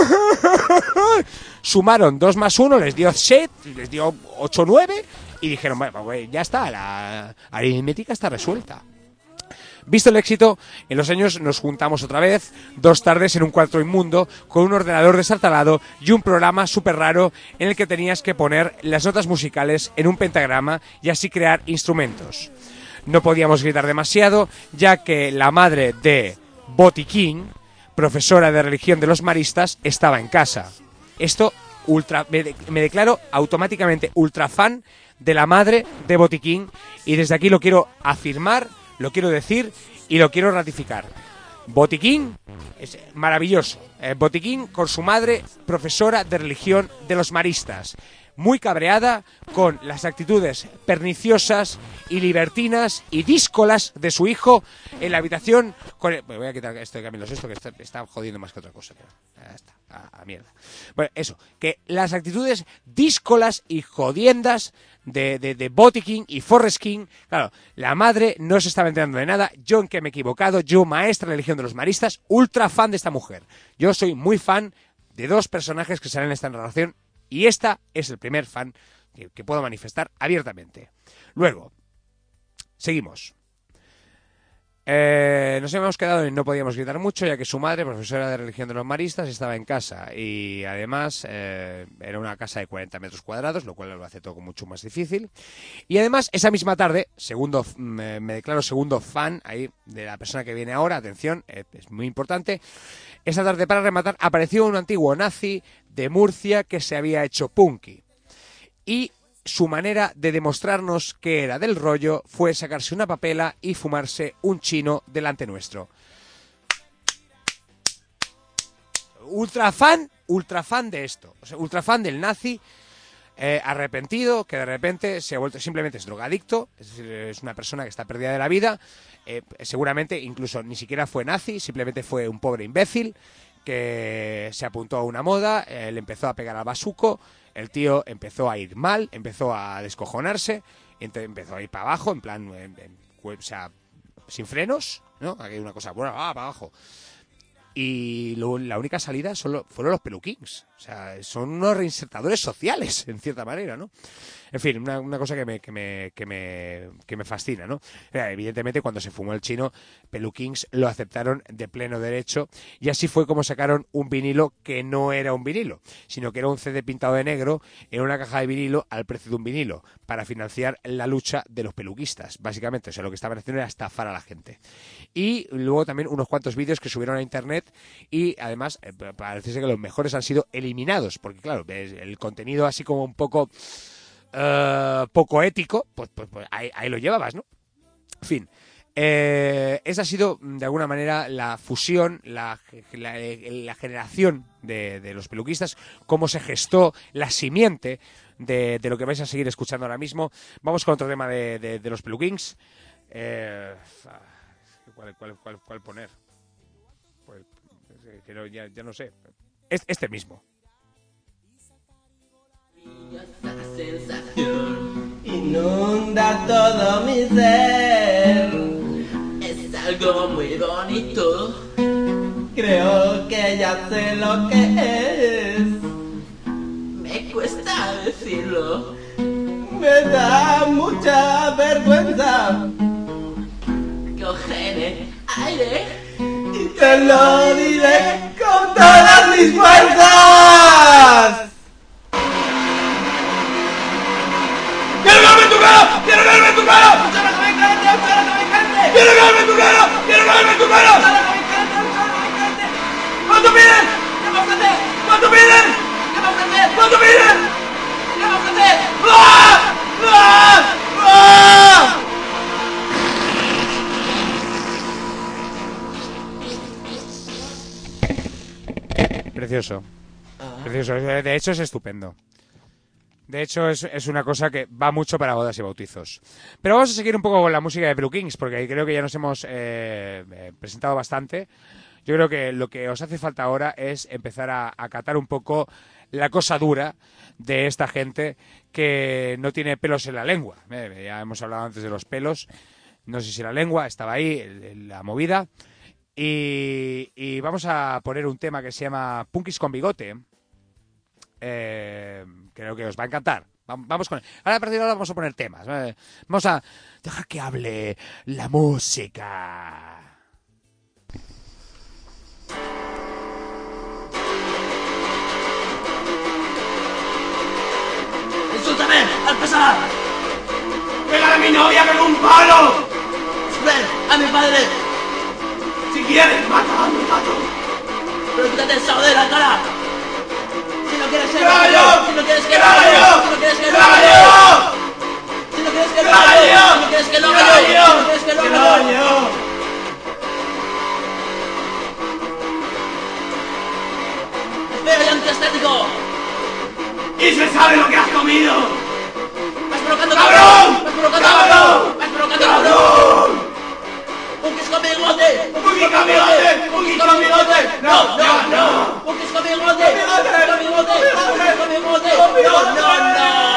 sumaron dos más uno, les dio siete, les dio ocho nueve, y dijeron, bueno, pues ya está, la aritmética está resuelta. Visto el éxito, en los años nos juntamos otra vez, dos tardes en un cuarto inmundo, con un ordenador destartalado y un programa súper raro en el que tenías que poner las notas musicales en un pentagrama y así crear instrumentos. No podíamos gritar demasiado, ya que la madre de Botiquín, profesora de religión de los maristas, estaba en casa. Esto, ultra, me, de, me declaro automáticamente ultra fan de la madre de Botiquín, y desde aquí lo quiero afirmar, lo quiero decir y lo quiero ratificar. Botiquín es maravilloso. Eh, Botiquín con su madre, profesora de religión de los maristas, muy cabreada con las actitudes perniciosas y libertinas y díscolas de su hijo en la habitación. Con el... Voy a quitar esto de Camilo Sesto, que está, está jodiendo más que otra cosa. Pero ya está, a, a mierda. Bueno, eso, que las actitudes díscolas y jodiendas de, de, de Botiquín y Forrest King, claro, la madre no se estaba enterando de nada. Yo, en que me he equivocado, yo, maestra de religión de los maristas, ultra fan de esta mujer. Yo soy muy fan de dos personajes que salen en esta narración, y esta es el primer fan que, que puedo manifestar abiertamente. Luego, seguimos. Eh, nos habíamos quedado en no podíamos gritar mucho, ya que su madre, profesora de religión de los maristas, estaba en casa. Y además eh, era una casa de cuarenta metros cuadrados, lo cual lo hace todo mucho más difícil. Y además, esa misma tarde, segundo, me, me declaro segundo fan ahí de la persona que viene ahora, atención, eh, es muy importante. Esa tarde, para rematar, apareció un antiguo nazi de Murcia que se había hecho punky. Y su manera de demostrarnos que era del rollo fue sacarse una papela y fumarse un chino delante nuestro. Ultra fan, ultra fan de esto. O sea, ultra fan del nazi, eh, arrepentido, que de repente se ha vuelto, simplemente es drogadicto, es decir, es una persona que está perdida de la vida. Eh, seguramente incluso ni siquiera fue nazi, simplemente fue un pobre imbécil que se apuntó a una moda, eh, le empezó a pegar al bazuco, el tío empezó a ir mal, empezó a descojonarse, empezó a ir para abajo, en plan, en, en, o sea, sin frenos, ¿no? Aquí hay una cosa, bueno, ah, para abajo. Y lo, la única salida solo fueron los peluquins. O sea, son unos reinsertadores sociales, en cierta manera, ¿no? En fin, una, una cosa que me, que, me, que, me, que me fascina, ¿no? Evidentemente, cuando se fumó el chino, Peluquins lo aceptaron de pleno derecho, y así fue como sacaron un vinilo que no era un vinilo, sino que era un C D pintado de negro en una caja de vinilo al precio de un vinilo, para financiar la lucha de los peluquistas, básicamente. O sea, lo que estaban haciendo era estafar a la gente. Y luego también unos cuantos vídeos que subieron a internet, y además eh, parece que los mejores han sido eliminados, porque claro, el contenido así como un poco uh, poco ético, pues, pues, pues ahí, ahí lo llevabas, ¿no? En fin, eh, esa ha sido de alguna manera la fusión, la, la, la generación de, de los peluquistas, cómo se gestó la simiente de, de lo que vais a seguir escuchando ahora mismo. Vamos con otro tema de, de, de los peluquins. Eh, ¿cuál, cuál, cuál, ¿Cuál poner? Pues, que no, ya, ya no sé. Este, este mismo. Esa sensación inunda todo mi ser. Es algo muy bonito. Creo que ya sé lo que es. Me cuesta decirlo. Me da mucha vergüenza. Coger aire y te lo diré con todas mis fuerzas. ¡Quiero verme en tu cara! ¡Quiero verme en tu cara! ¡Quiero verme en tu cara! ¡Quiero verme en tu cara! ¿Cuánto piden? ¿Qué vamos a hacer? ¿Cuánto piden? ¿Qué vamos a hacer? ¿Cuánto piden? ¿Qué vamos a hacer? ¡Ah! ¡Ah! ¡Ah! Precioso. Precioso. De hecho, es estupendo. De hecho, es, es una cosa que va mucho para bodas y bautizos. Pero vamos a seguir un poco con la música de Peluquins, porque creo que ya nos hemos eh, eh, presentado bastante. Yo creo que lo que os hace falta ahora es empezar a, a catar un poco la cosa dura de esta gente que no tiene pelos en la lengua. Eh, ya hemos hablado antes de los pelos. No sé si la lengua estaba ahí, el, el, la movida. Y, y vamos a poner un tema que se llama Punkis con bigote. Eh, creo que os va a encantar. Vamos con... Ahora a partir de ahora vamos a poner temas. ¿Vale? Vamos a dejar que hable la música. ¡Insúltame! ¡Al pasar! ¡Pégale a mi novia con un palo! ¡Ven! ¡A mi padre! Si quieres, mata a mi gato. ¡Pero quítate el sábado de la cara! Si no quieres que lo haga yo, si no quieres que lo lo haga haga yo, yo, si no quieres que lo lo haga haga yo, si no quieres que lo haga yo, si no quieres que lo haga yo, si no quieres que lo haga yo. Espera, ya antiestético. ¡Y se sabe lo que has comido! ¡Vas provocando, ¡Cabrón! ¡Vas provocando, ¡Cabrón! ¡Vas provocando, ¡Cabrón! ¡Punkis con bigote! ¡Punkis con bigote! ¡Punkis con bigote! ¡No, no, no! ¡Punkis con bigote! ¡Punkis con bigote! ¡Punkis con bigote! ¡No, no,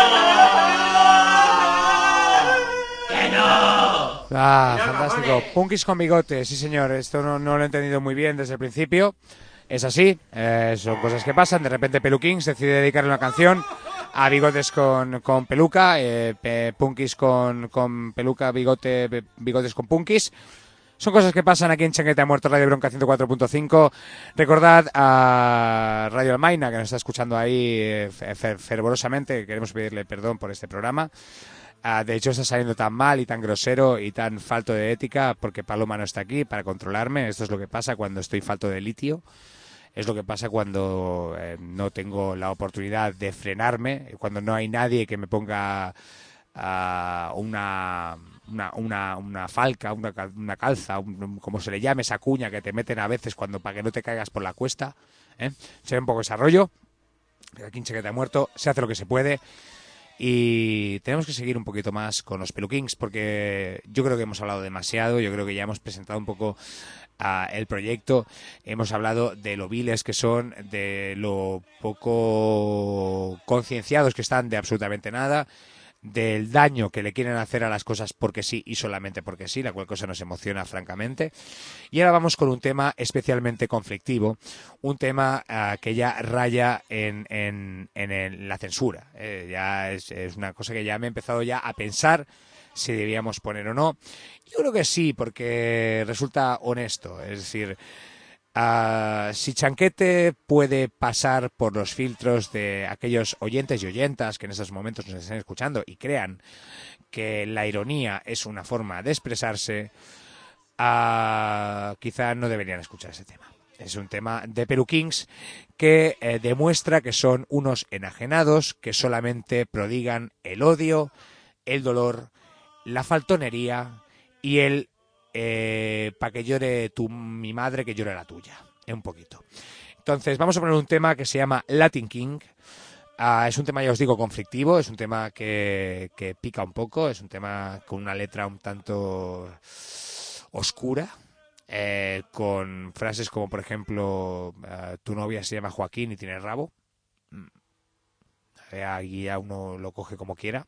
no! ¡Que no! Ah, fantástico. Punkis con bigote, sí señor. Esto no, no lo he entendido muy bien desde el principio. Es así, eh, son cosas que pasan. De repente Pelukings decide dedicarle una canción a bigotes con, con peluca, eh, pe, punkis con, con peluca, bigote, bigotes con punkis. Son cosas que pasan aquí en Changuete ha Muerto, Radio Bronca ciento cuatro punto cinco. Recordad a Radio Almaina, que nos está escuchando ahí eh, fer fervorosamente. Queremos pedirle perdón por este programa. Uh, de hecho, está saliendo tan mal y tan grosero y tan falto de ética porque Paloma no está aquí para controlarme. Esto es lo que pasa cuando estoy falto de litio. Es lo que pasa cuando eh, no tengo la oportunidad de frenarme, cuando no hay nadie que me ponga uh, una, una, una, una falca, una, una calza, un, como se le llame, esa cuña que te meten a veces cuando para que no te caigas por la cuesta. ¿eh? Se ve un poco ese rollo. Aquí en Changuete ha Muerto se hace lo que se puede. Y tenemos que seguir un poquito más con los Pelukings porque yo creo que hemos hablado demasiado, yo creo que ya hemos presentado un poco uh, el proyecto, hemos hablado de lo viles que son, de lo poco concienciados que están de absolutamente nada, del daño que le quieren hacer a las cosas porque sí y solamente porque sí, la cual cosa nos emociona francamente. Y ahora vamos con un tema especialmente conflictivo, un tema uh, que ya raya en, en, en el, la censura. Eh, ya es, es una cosa que ya me he empezado ya a pensar si debíamos poner o no. Yo creo que sí, porque resulta honesto, es decir... Uh, si Chanquete puede pasar por los filtros de aquellos oyentes y oyentas que en estos momentos nos están escuchando y crean que la ironía es una forma de expresarse, uh, quizá no deberían escuchar ese tema. Es un tema de Pelukings que eh, demuestra que son unos enajenados que solamente prodigan el odio, el dolor, la faltonería y el Eh, para que llore tu, mi madre, que llore la tuya, eh, un poquito. Entonces vamos a poner un tema que se llama Latin King. Uh, es un tema, ya os digo, conflictivo, es un tema que, que pica un poco, es un tema con una letra un tanto oscura, eh, con frases como, por ejemplo, uh, tu novia se llama Joaquín y tiene rabo. Eh, aquí ya uno lo coge como quiera.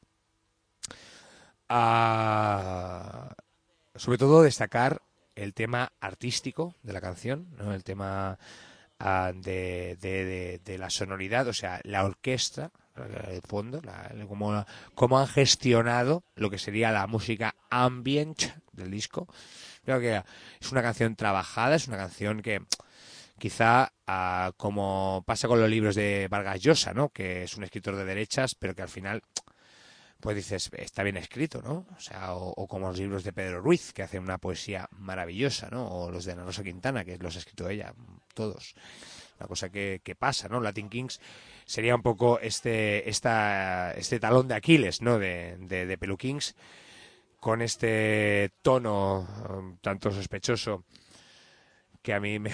Uh, Sobre todo destacar el tema artístico de la canción, ¿no? El tema uh, de, de, de, de la sonoridad, o sea, la orquesta, el fondo, la, cómo, cómo han gestionado lo que sería la música ambient del disco. Creo que es una canción trabajada, es una canción que quizá, uh, como pasa con los libros de Vargas Llosa, ¿no? Que es un escritor de derechas, pero que al final... pues dices, está bien escrito, ¿no? O sea, o, o como los libros de Pedro Ruiz, que hace una poesía maravillosa, ¿no? O los de Ana Rosa Quintana, que los ha escrito ella, todos. Una cosa que, que pasa, ¿no? Latin Kings sería un poco este esta este talón de Aquiles, ¿no? De, de, de Pelukings, con este tono um, tanto sospechoso que a mí me...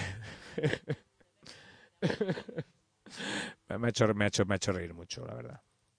me, ha hecho, me, ha hecho, me ha hecho reír mucho, la verdad.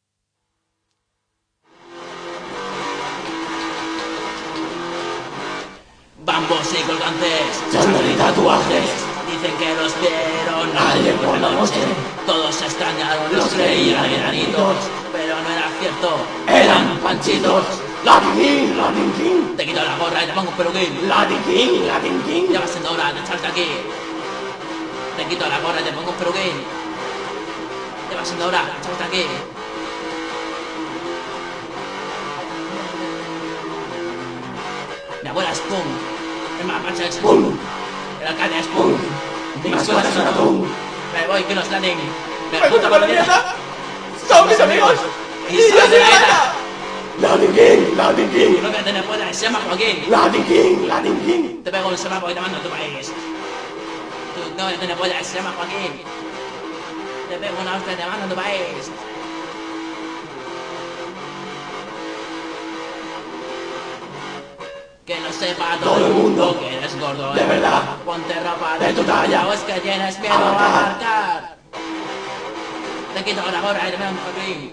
Bambos y colgantes, chándal y tatuajes, dicen que los vieron ayer por la noche. Todos se extrañaron, Los creían enanitos, pero no era cierto, eran panchitos. Latin King, Latin King, te quito la gorra y te pongo un peluquín. Latin King, Latin King, Ya va siendo hora de echarte aquí. Te quito la gorra y te pongo un peluquín. Ya va siendo hora de echarte aquí. Mi abuela es punk. El mapache es punk. El alcalde es punk. Mi escuela es una punk. Me voy que los landing. Me junto con la mierda. Son mis amigos. Y soy de la ETA. Latin King, Latin King. No que te pueda, se llama Joaquín. Latin King, Latin King. Te pego un sonapo y te mando a tu país. Tú no que te pueda, se llama Joaquín. Te pego una hostia y te mando a tu país. Que lo sepa todo, todo el mundo que eres gordo. De verdad. Ponte ropa de tu talla. O es que tienes miedo a marcar. Te quito la gorra y te mando a Joaquín.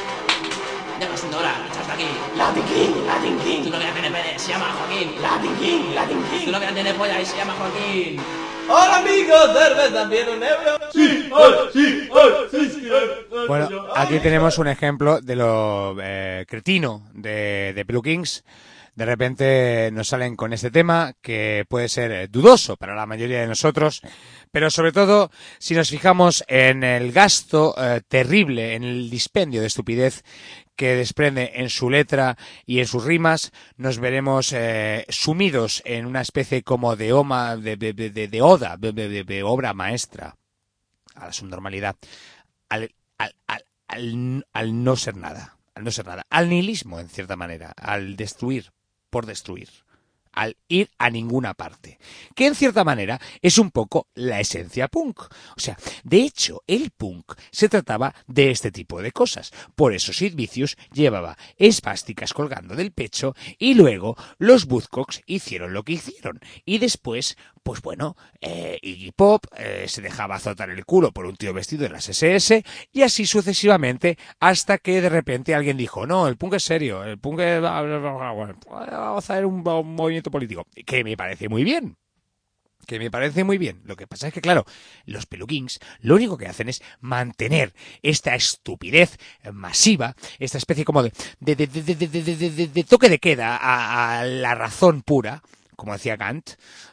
Ya siendo hora, hasta aquí. Latin King, Latin King. Tu novia tiene pene, se llama Joaquín. Latin King, Latin King. Tu novia tiene polla y se llama Joaquín. Hola amigos, cerveza también un euro. Sí, ay, sí, ay, sí, sí, ay. Bueno, aquí tenemos un ejemplo de lo eh, cretino de, de Plugins. De repente nos salen con este tema que puede ser dudoso para la mayoría de nosotros, pero sobre todo si nos fijamos en el gasto eh, terrible, en el dispendio de estupidez que desprende en su letra y en sus rimas, nos veremos eh, sumidos en una especie como de oma, de, de, de, de oda, de, de, de obra maestra a la subnormalidad, al, al, al, al, al no ser nada, al no ser nada, al nihilismo en cierta manera, al destruir por destruir, al ir a ninguna parte, que en cierta manera es un poco la esencia punk. O sea, de hecho, el punk se trataba de este tipo de cosas. Por eso Sid Vicious llevaba esvásticas colgando del pecho y luego los Buzzcocks hicieron lo que hicieron. Y después, pues bueno, eh, Iggy Pop eh, se dejaba azotar el culo por un tío vestido de las ese ese y así sucesivamente hasta que de repente alguien dijo, no, el punk es serio, el punk es... vamos a hacer un, un movimiento político, que me parece muy bien. Que me parece muy bien. Lo que pasa es que, claro, los Plugins lo único que hacen es mantener esta estupidez masiva, esta especie como de, de, de, de, de, de, de, de, de toque de queda a, a la razón pura, como decía Kant,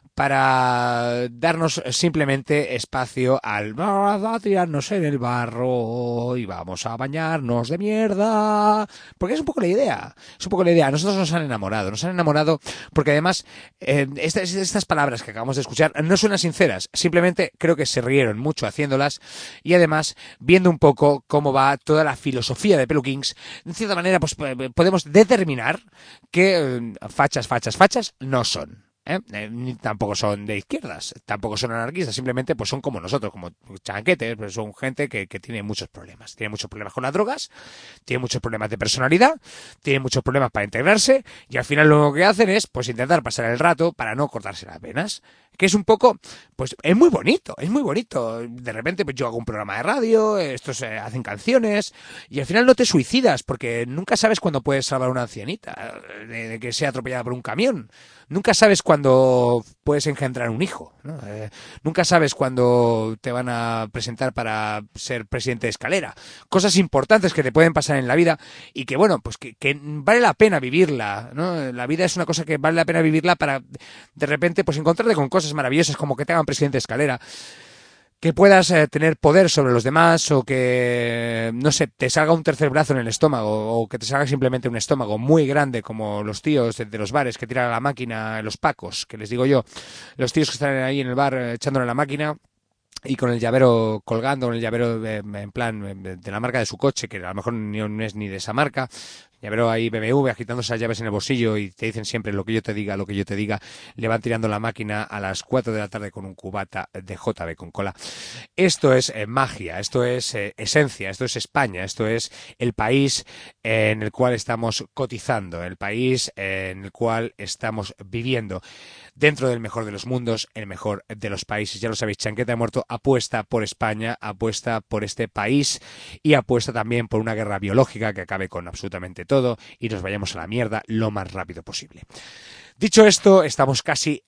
para darnos simplemente espacio al a tirarnos en el barro y vamos a bañarnos de mierda, porque es un poco la idea, es un poco la idea. A nosotros nos han enamorado, nos han enamorado porque además eh, estas, estas palabras que acabamos de escuchar no suenan sinceras, simplemente creo que se rieron mucho haciéndolas y además viendo un poco cómo va toda la filosofía de Plugins, de cierta manera pues podemos determinar que eh, fachas, fachas, fachas no son. ¿Eh? Eh, ni tampoco son de izquierdas, tampoco son anarquistas, simplemente pues son como nosotros, como chanquetes, pues son gente que, que tiene muchos problemas, tiene muchos problemas con las drogas, tiene muchos problemas de personalidad, tiene muchos problemas para integrarse y al final lo que hacen es pues intentar pasar el rato para no cortarse las venas, que es un poco, pues es muy bonito, es muy bonito, de repente pues yo hago un programa de radio, estos eh, hacen canciones y al final no te suicidas porque nunca sabes cuándo puedes salvar a una ancianita de, de que sea atropellada por un camión, nunca sabes cuándo puedes engendrar un hijo, ¿no? Eh, nunca sabes cuándo te van a presentar para ser presidente de escalera, cosas importantes que te pueden pasar en la vida y que bueno, pues que, que vale la pena vivirla, ¿no? La vida es una cosa que vale la pena vivirla para de repente pues encontrarte con cosas maravillosas como que te hagan presidente de escalera, que puedas eh, tener poder sobre los demás o que, no sé, te salga un tercer brazo en el estómago o que te salga simplemente un estómago muy grande como los tíos de, de los bares que tiran a la máquina, los pacos, que les digo yo, los tíos que están ahí en el bar eh, echándole a la máquina y con el llavero colgando, con el llavero eh, en plan de, de la marca de su coche, que a lo mejor ni, no es ni de esa marca, llavero ahí B M W agitando esas llaves en el bolsillo y te dicen siempre lo que yo te diga, lo que yo te diga, le van tirando la máquina a las cuatro de la tarde con un cubata de J B con cola. Esto es eh, magia, esto es eh, esencia, esto es España, esto es el país eh, en el cual estamos cotizando, el país eh, en el cual estamos viviendo. Dentro del mejor de los mundos, el mejor de los países. Ya lo sabéis, Chanquete ha muerto, apuesta por España, apuesta por este país y apuesta también por una guerra biológica que acabe con absolutamente todo y nos vayamos a la mierda lo más rápido posible. Dicho esto, estamos casi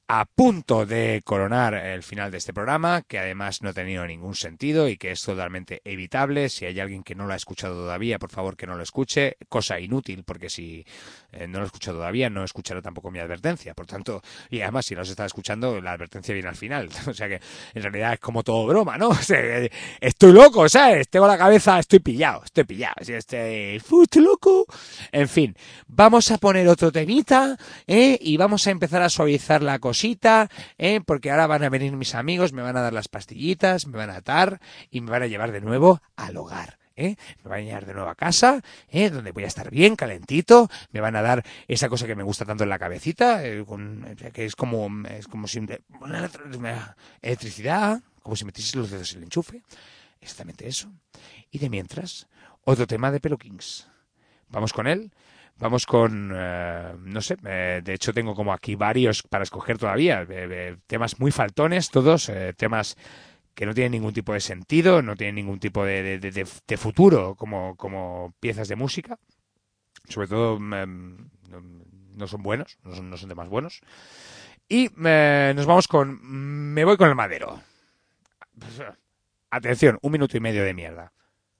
a punto de coronar el final de este programa, que además no ha tenido ningún sentido y que es totalmente evitable. Si hay alguien que no lo ha escuchado todavía, por favor que no lo escuche, cosa inútil, porque si eh, no lo ha escuchado todavía, no escuchará tampoco mi advertencia. Por tanto, y además si no se está escuchando, la advertencia viene al final. O sea que en realidad es como todo broma, ¿no? O sea, estoy loco, ¿sabes? Tengo la cabeza, estoy pillado, estoy pillado. Estoy, estoy loco. En fin, vamos a poner otro temita, ¿eh? Y vamos a empezar a suavizar la cosa. ¿eh? Porque ahora van a venir mis amigos, me van a dar las pastillitas, me van a atar y me van a llevar de nuevo al hogar. ¿eh? Me van a llevar de nuevo a casa, ¿eh? Donde voy a estar bien, calentito, me van a dar esa cosa que me gusta tanto en la cabecita, eh, con, que es como, es como si una electricidad, como si metieses los dedos en el enchufe, exactamente eso. Y de mientras, otro tema de Pelokings. Vamos con él. Vamos con, eh, no sé, eh, de hecho tengo como aquí varios para escoger todavía, eh, eh, temas muy faltones todos, eh, temas que no tienen ningún tipo de sentido, no tienen ningún tipo de, de, de, de futuro como, como piezas de música, sobre todo eh, no, no son buenos, no son, no son temas buenos. Y eh, nos vamos con, me voy con el madero. Atención, un minuto y medio de mierda.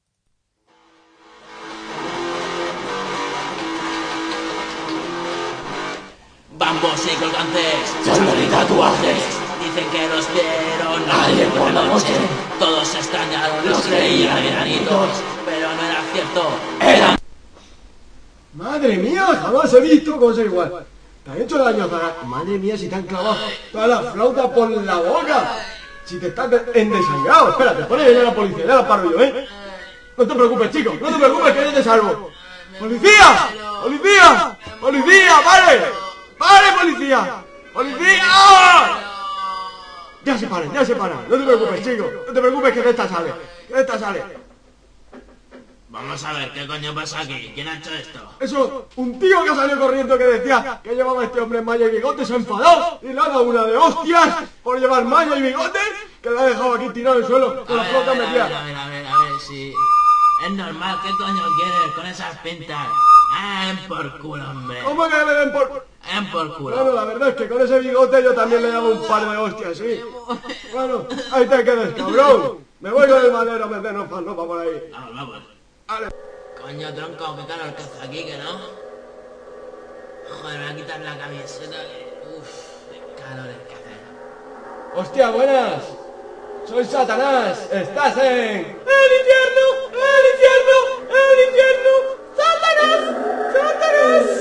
Bambos y colgantes, solo y tatuajes. Dicen que los vieron ayer por la noche. Todos se extrañaron, los creían enanitos, pero no era cierto, eran... Madre mía, jamás he visto cosa igual. ¿Te han hecho daño, Zara? Madre mía, si te han clavado toda la flauta por la boca. Si te estás endesangrado. Espérate, pon ahí a la policía, ya la paro yo, ¿eh? No te preocupes, chico, no te preocupes que yo te salvo. ¡Policía! ¡Policía! ¡Policía! ¡Vale! ¡Pare, policía! ¡Policía! Ya se para, ya se para. No te preocupes, chico. No te preocupes que de esta sale. Que de esta sale. Vamos a ver, ¿qué coño pasa aquí? ¿Quién ha hecho esto? Eso, un tío que salió corriendo que decía que llevaba este hombre malla y bigote, se ha enfadado y le ha dado una de hostias por llevar malla y bigote, que le ha dejado aquí tirado en el suelo con la flota metida. A ver, a ver, a ver, si... Es normal, ¿qué coño quieres con esas pintas? ¡Ah, por culo, hombre! ¿Cómo que le den por...? ¡Ah, por culo! Bueno, la verdad es que con ese bigote yo también le daba un par de hostias, sí. Bueno, ahí te quedes, cabrón. Me voy con el madero a meternos falopa por ahí. Vamos, vamos. Vale. Coño, tronco, qué calor que hace aquí, que no. Joder, me voy a quitar la camiseta que... Uff, qué calor es que hace. ¡Hostia, buenas! ¡Soy Satanás! ¡Estás en... ¡El infierno! ¡El infierno! ¡El infierno! ¡Satanás! ¡Satanás!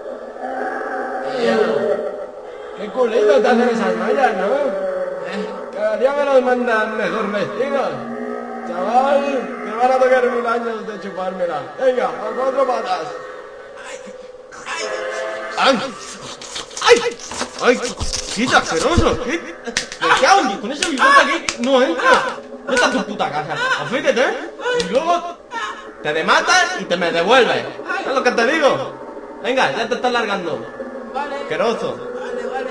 ¡Qué culito te hacen esas mallas, ¿no? ¿Eh? Cada día me los mandan mejor vestidos. Chaval, me van a tocar mil años de chupármela. Venga, a cuatro patas. ¡Ay! ¡Ay! ¡Ay! ¡Quita, asqueroso! ¿Qué? ¿Me cago en con ese bigote aquí? ¡No entra! ¿Dónde está tu puta casa? Afíquete, ¿eh? Y luego te dematas y te me devuelves. ¿Es lo que te digo? Venga, ya te estás largando. Vale. Asqueroso. Vale, vale.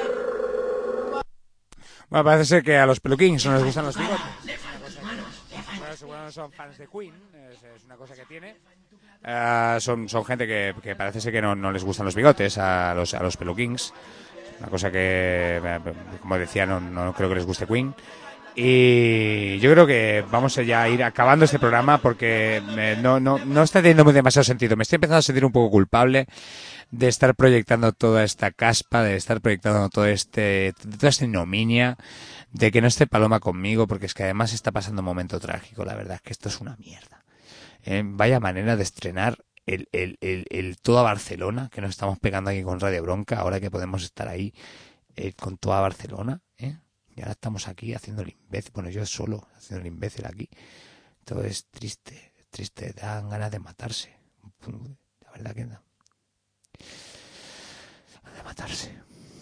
Bueno, parece ser que a los Pelokings no les gustan los bigotes. Bueno, seguro no son fans de Queen, es, es una cosa que tiene. Uh, son, son gente que, que parece ser que no, no les gustan los bigotes a los, a los Pelokings. Una cosa que, como decía, no, no creo que les guste Queen. Y yo creo que vamos a ya ir acabando este programa porque me, no, no, no está teniendo demasiado sentido. Me estoy empezando a sentir un poco culpable de estar proyectando toda esta caspa, de estar proyectando todo este, toda esta ignominia, de que no esté Paloma conmigo, porque es que además está pasando un momento trágico. La verdad es que esto es una mierda. Eh, vaya manera de estrenar el, el, el, el toda Barcelona, que nos estamos pegando aquí con Radio Bronca, ahora que podemos estar ahí eh, con toda Barcelona, ¿eh? Y ahora estamos aquí haciendo el imbécil, bueno, yo solo haciendo el imbécil aquí. Todo es triste, triste, dan ganas de matarse. La verdad que no. De matarse.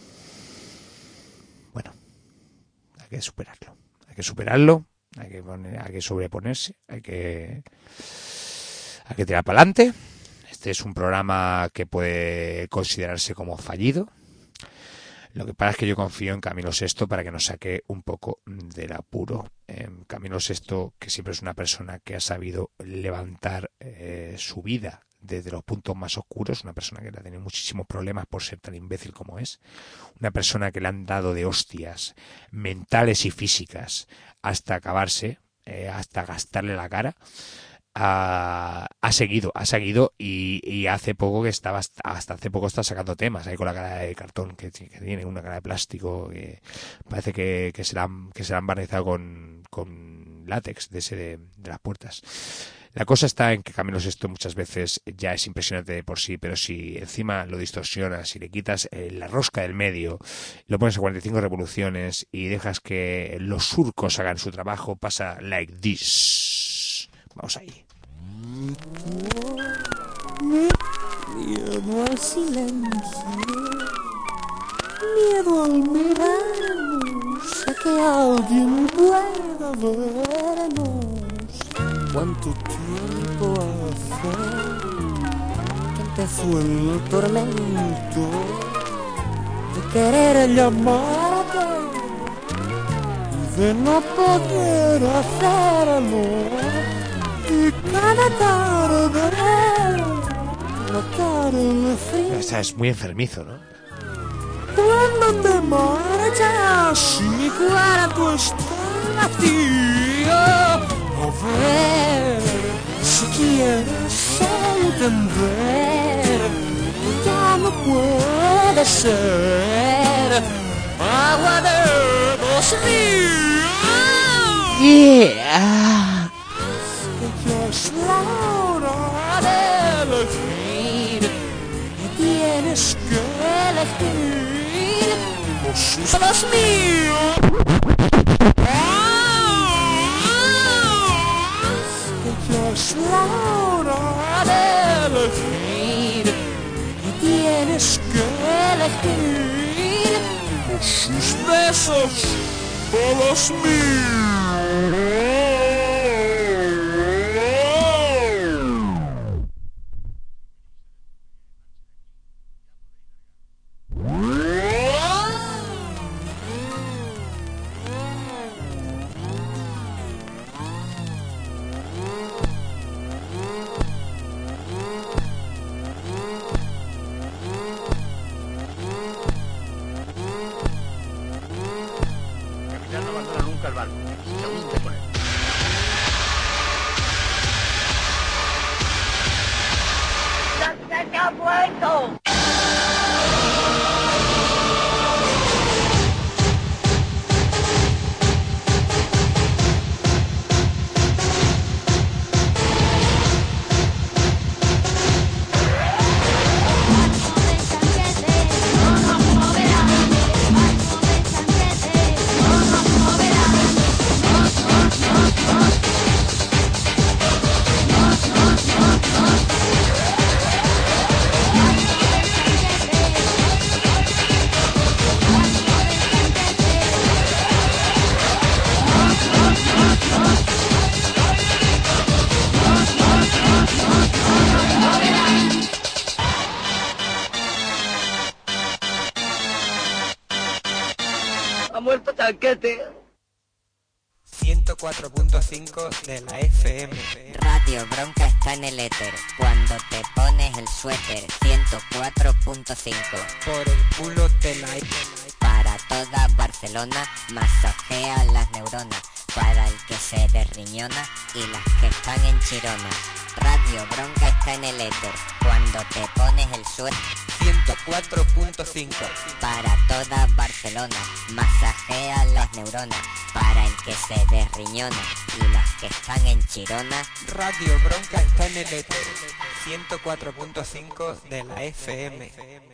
Bueno, hay que superarlo. Hay que superarlo, hay que, poner, hay que sobreponerse, hay que, hay que tirar para adelante. Este es un programa que puede considerarse como fallido. Lo que pasa es que yo confío en Camilo Sesto para que nos saque un poco del apuro. Eh, Camilo Sesto, que siempre es una persona que ha sabido levantar eh, su vida desde los puntos más oscuros, una persona que ha tenido muchísimos problemas por ser tan imbécil como es, una persona que le han dado de hostias mentales y físicas hasta acabarse, eh, hasta gastarle la cara. Ha, ha seguido, ha seguido y, y hace poco que estaba, hasta, hasta hace poco está sacando temas ahí con la cara de cartón que, que tiene, una cara de plástico que parece que, que se la han, que se la han barnizado con, con látex de ese de, de las puertas. La cosa está en que Camilo Sesto muchas veces ya es impresionante de por sí, pero si encima lo distorsionas, si le quitas eh, la rosca del medio, lo pones a cuarenta y cinco revoluciones y dejas que los surcos hagan su trabajo, pasa like this. Vamos ahí. Miedo al silencio, miedo al mirarnos, a que alguien pueda vernos. ¿Cuánto tiempo hace que empezó el tormento de querer llamarte y de no poder hacerlo? Y cada tarde notar el frío. O sea, es muy enfermizo, ¿no? Cuando te marchas y mi cuarto está vacío. A ver si quieres entender, ya no puede ser agua de dos ríos. Yeah. Es la hora de elegir y tienes que elegir los los míos. Ya es la hora de elegir y tienes que elegir sus besos o los míos. ciento cuatro punto cinco de la F M. Radio Bronca está en el éter. Cuando te pones el suéter. ciento cuatro punto cinco. Por el culo te la... Para toda Barcelona, masajea las neuronas. Para el que se derriñona y las que están en Chirona. Radio Bronca está en el éter. Cuando te pones el suéter. ciento cuatro punto cinco. Para toda Barcelona, masajea las neuronas. Para el que se derriñona y las que están en Chirona. Radio Bronca está en el éter. ciento cuatro punto cinco de la F M.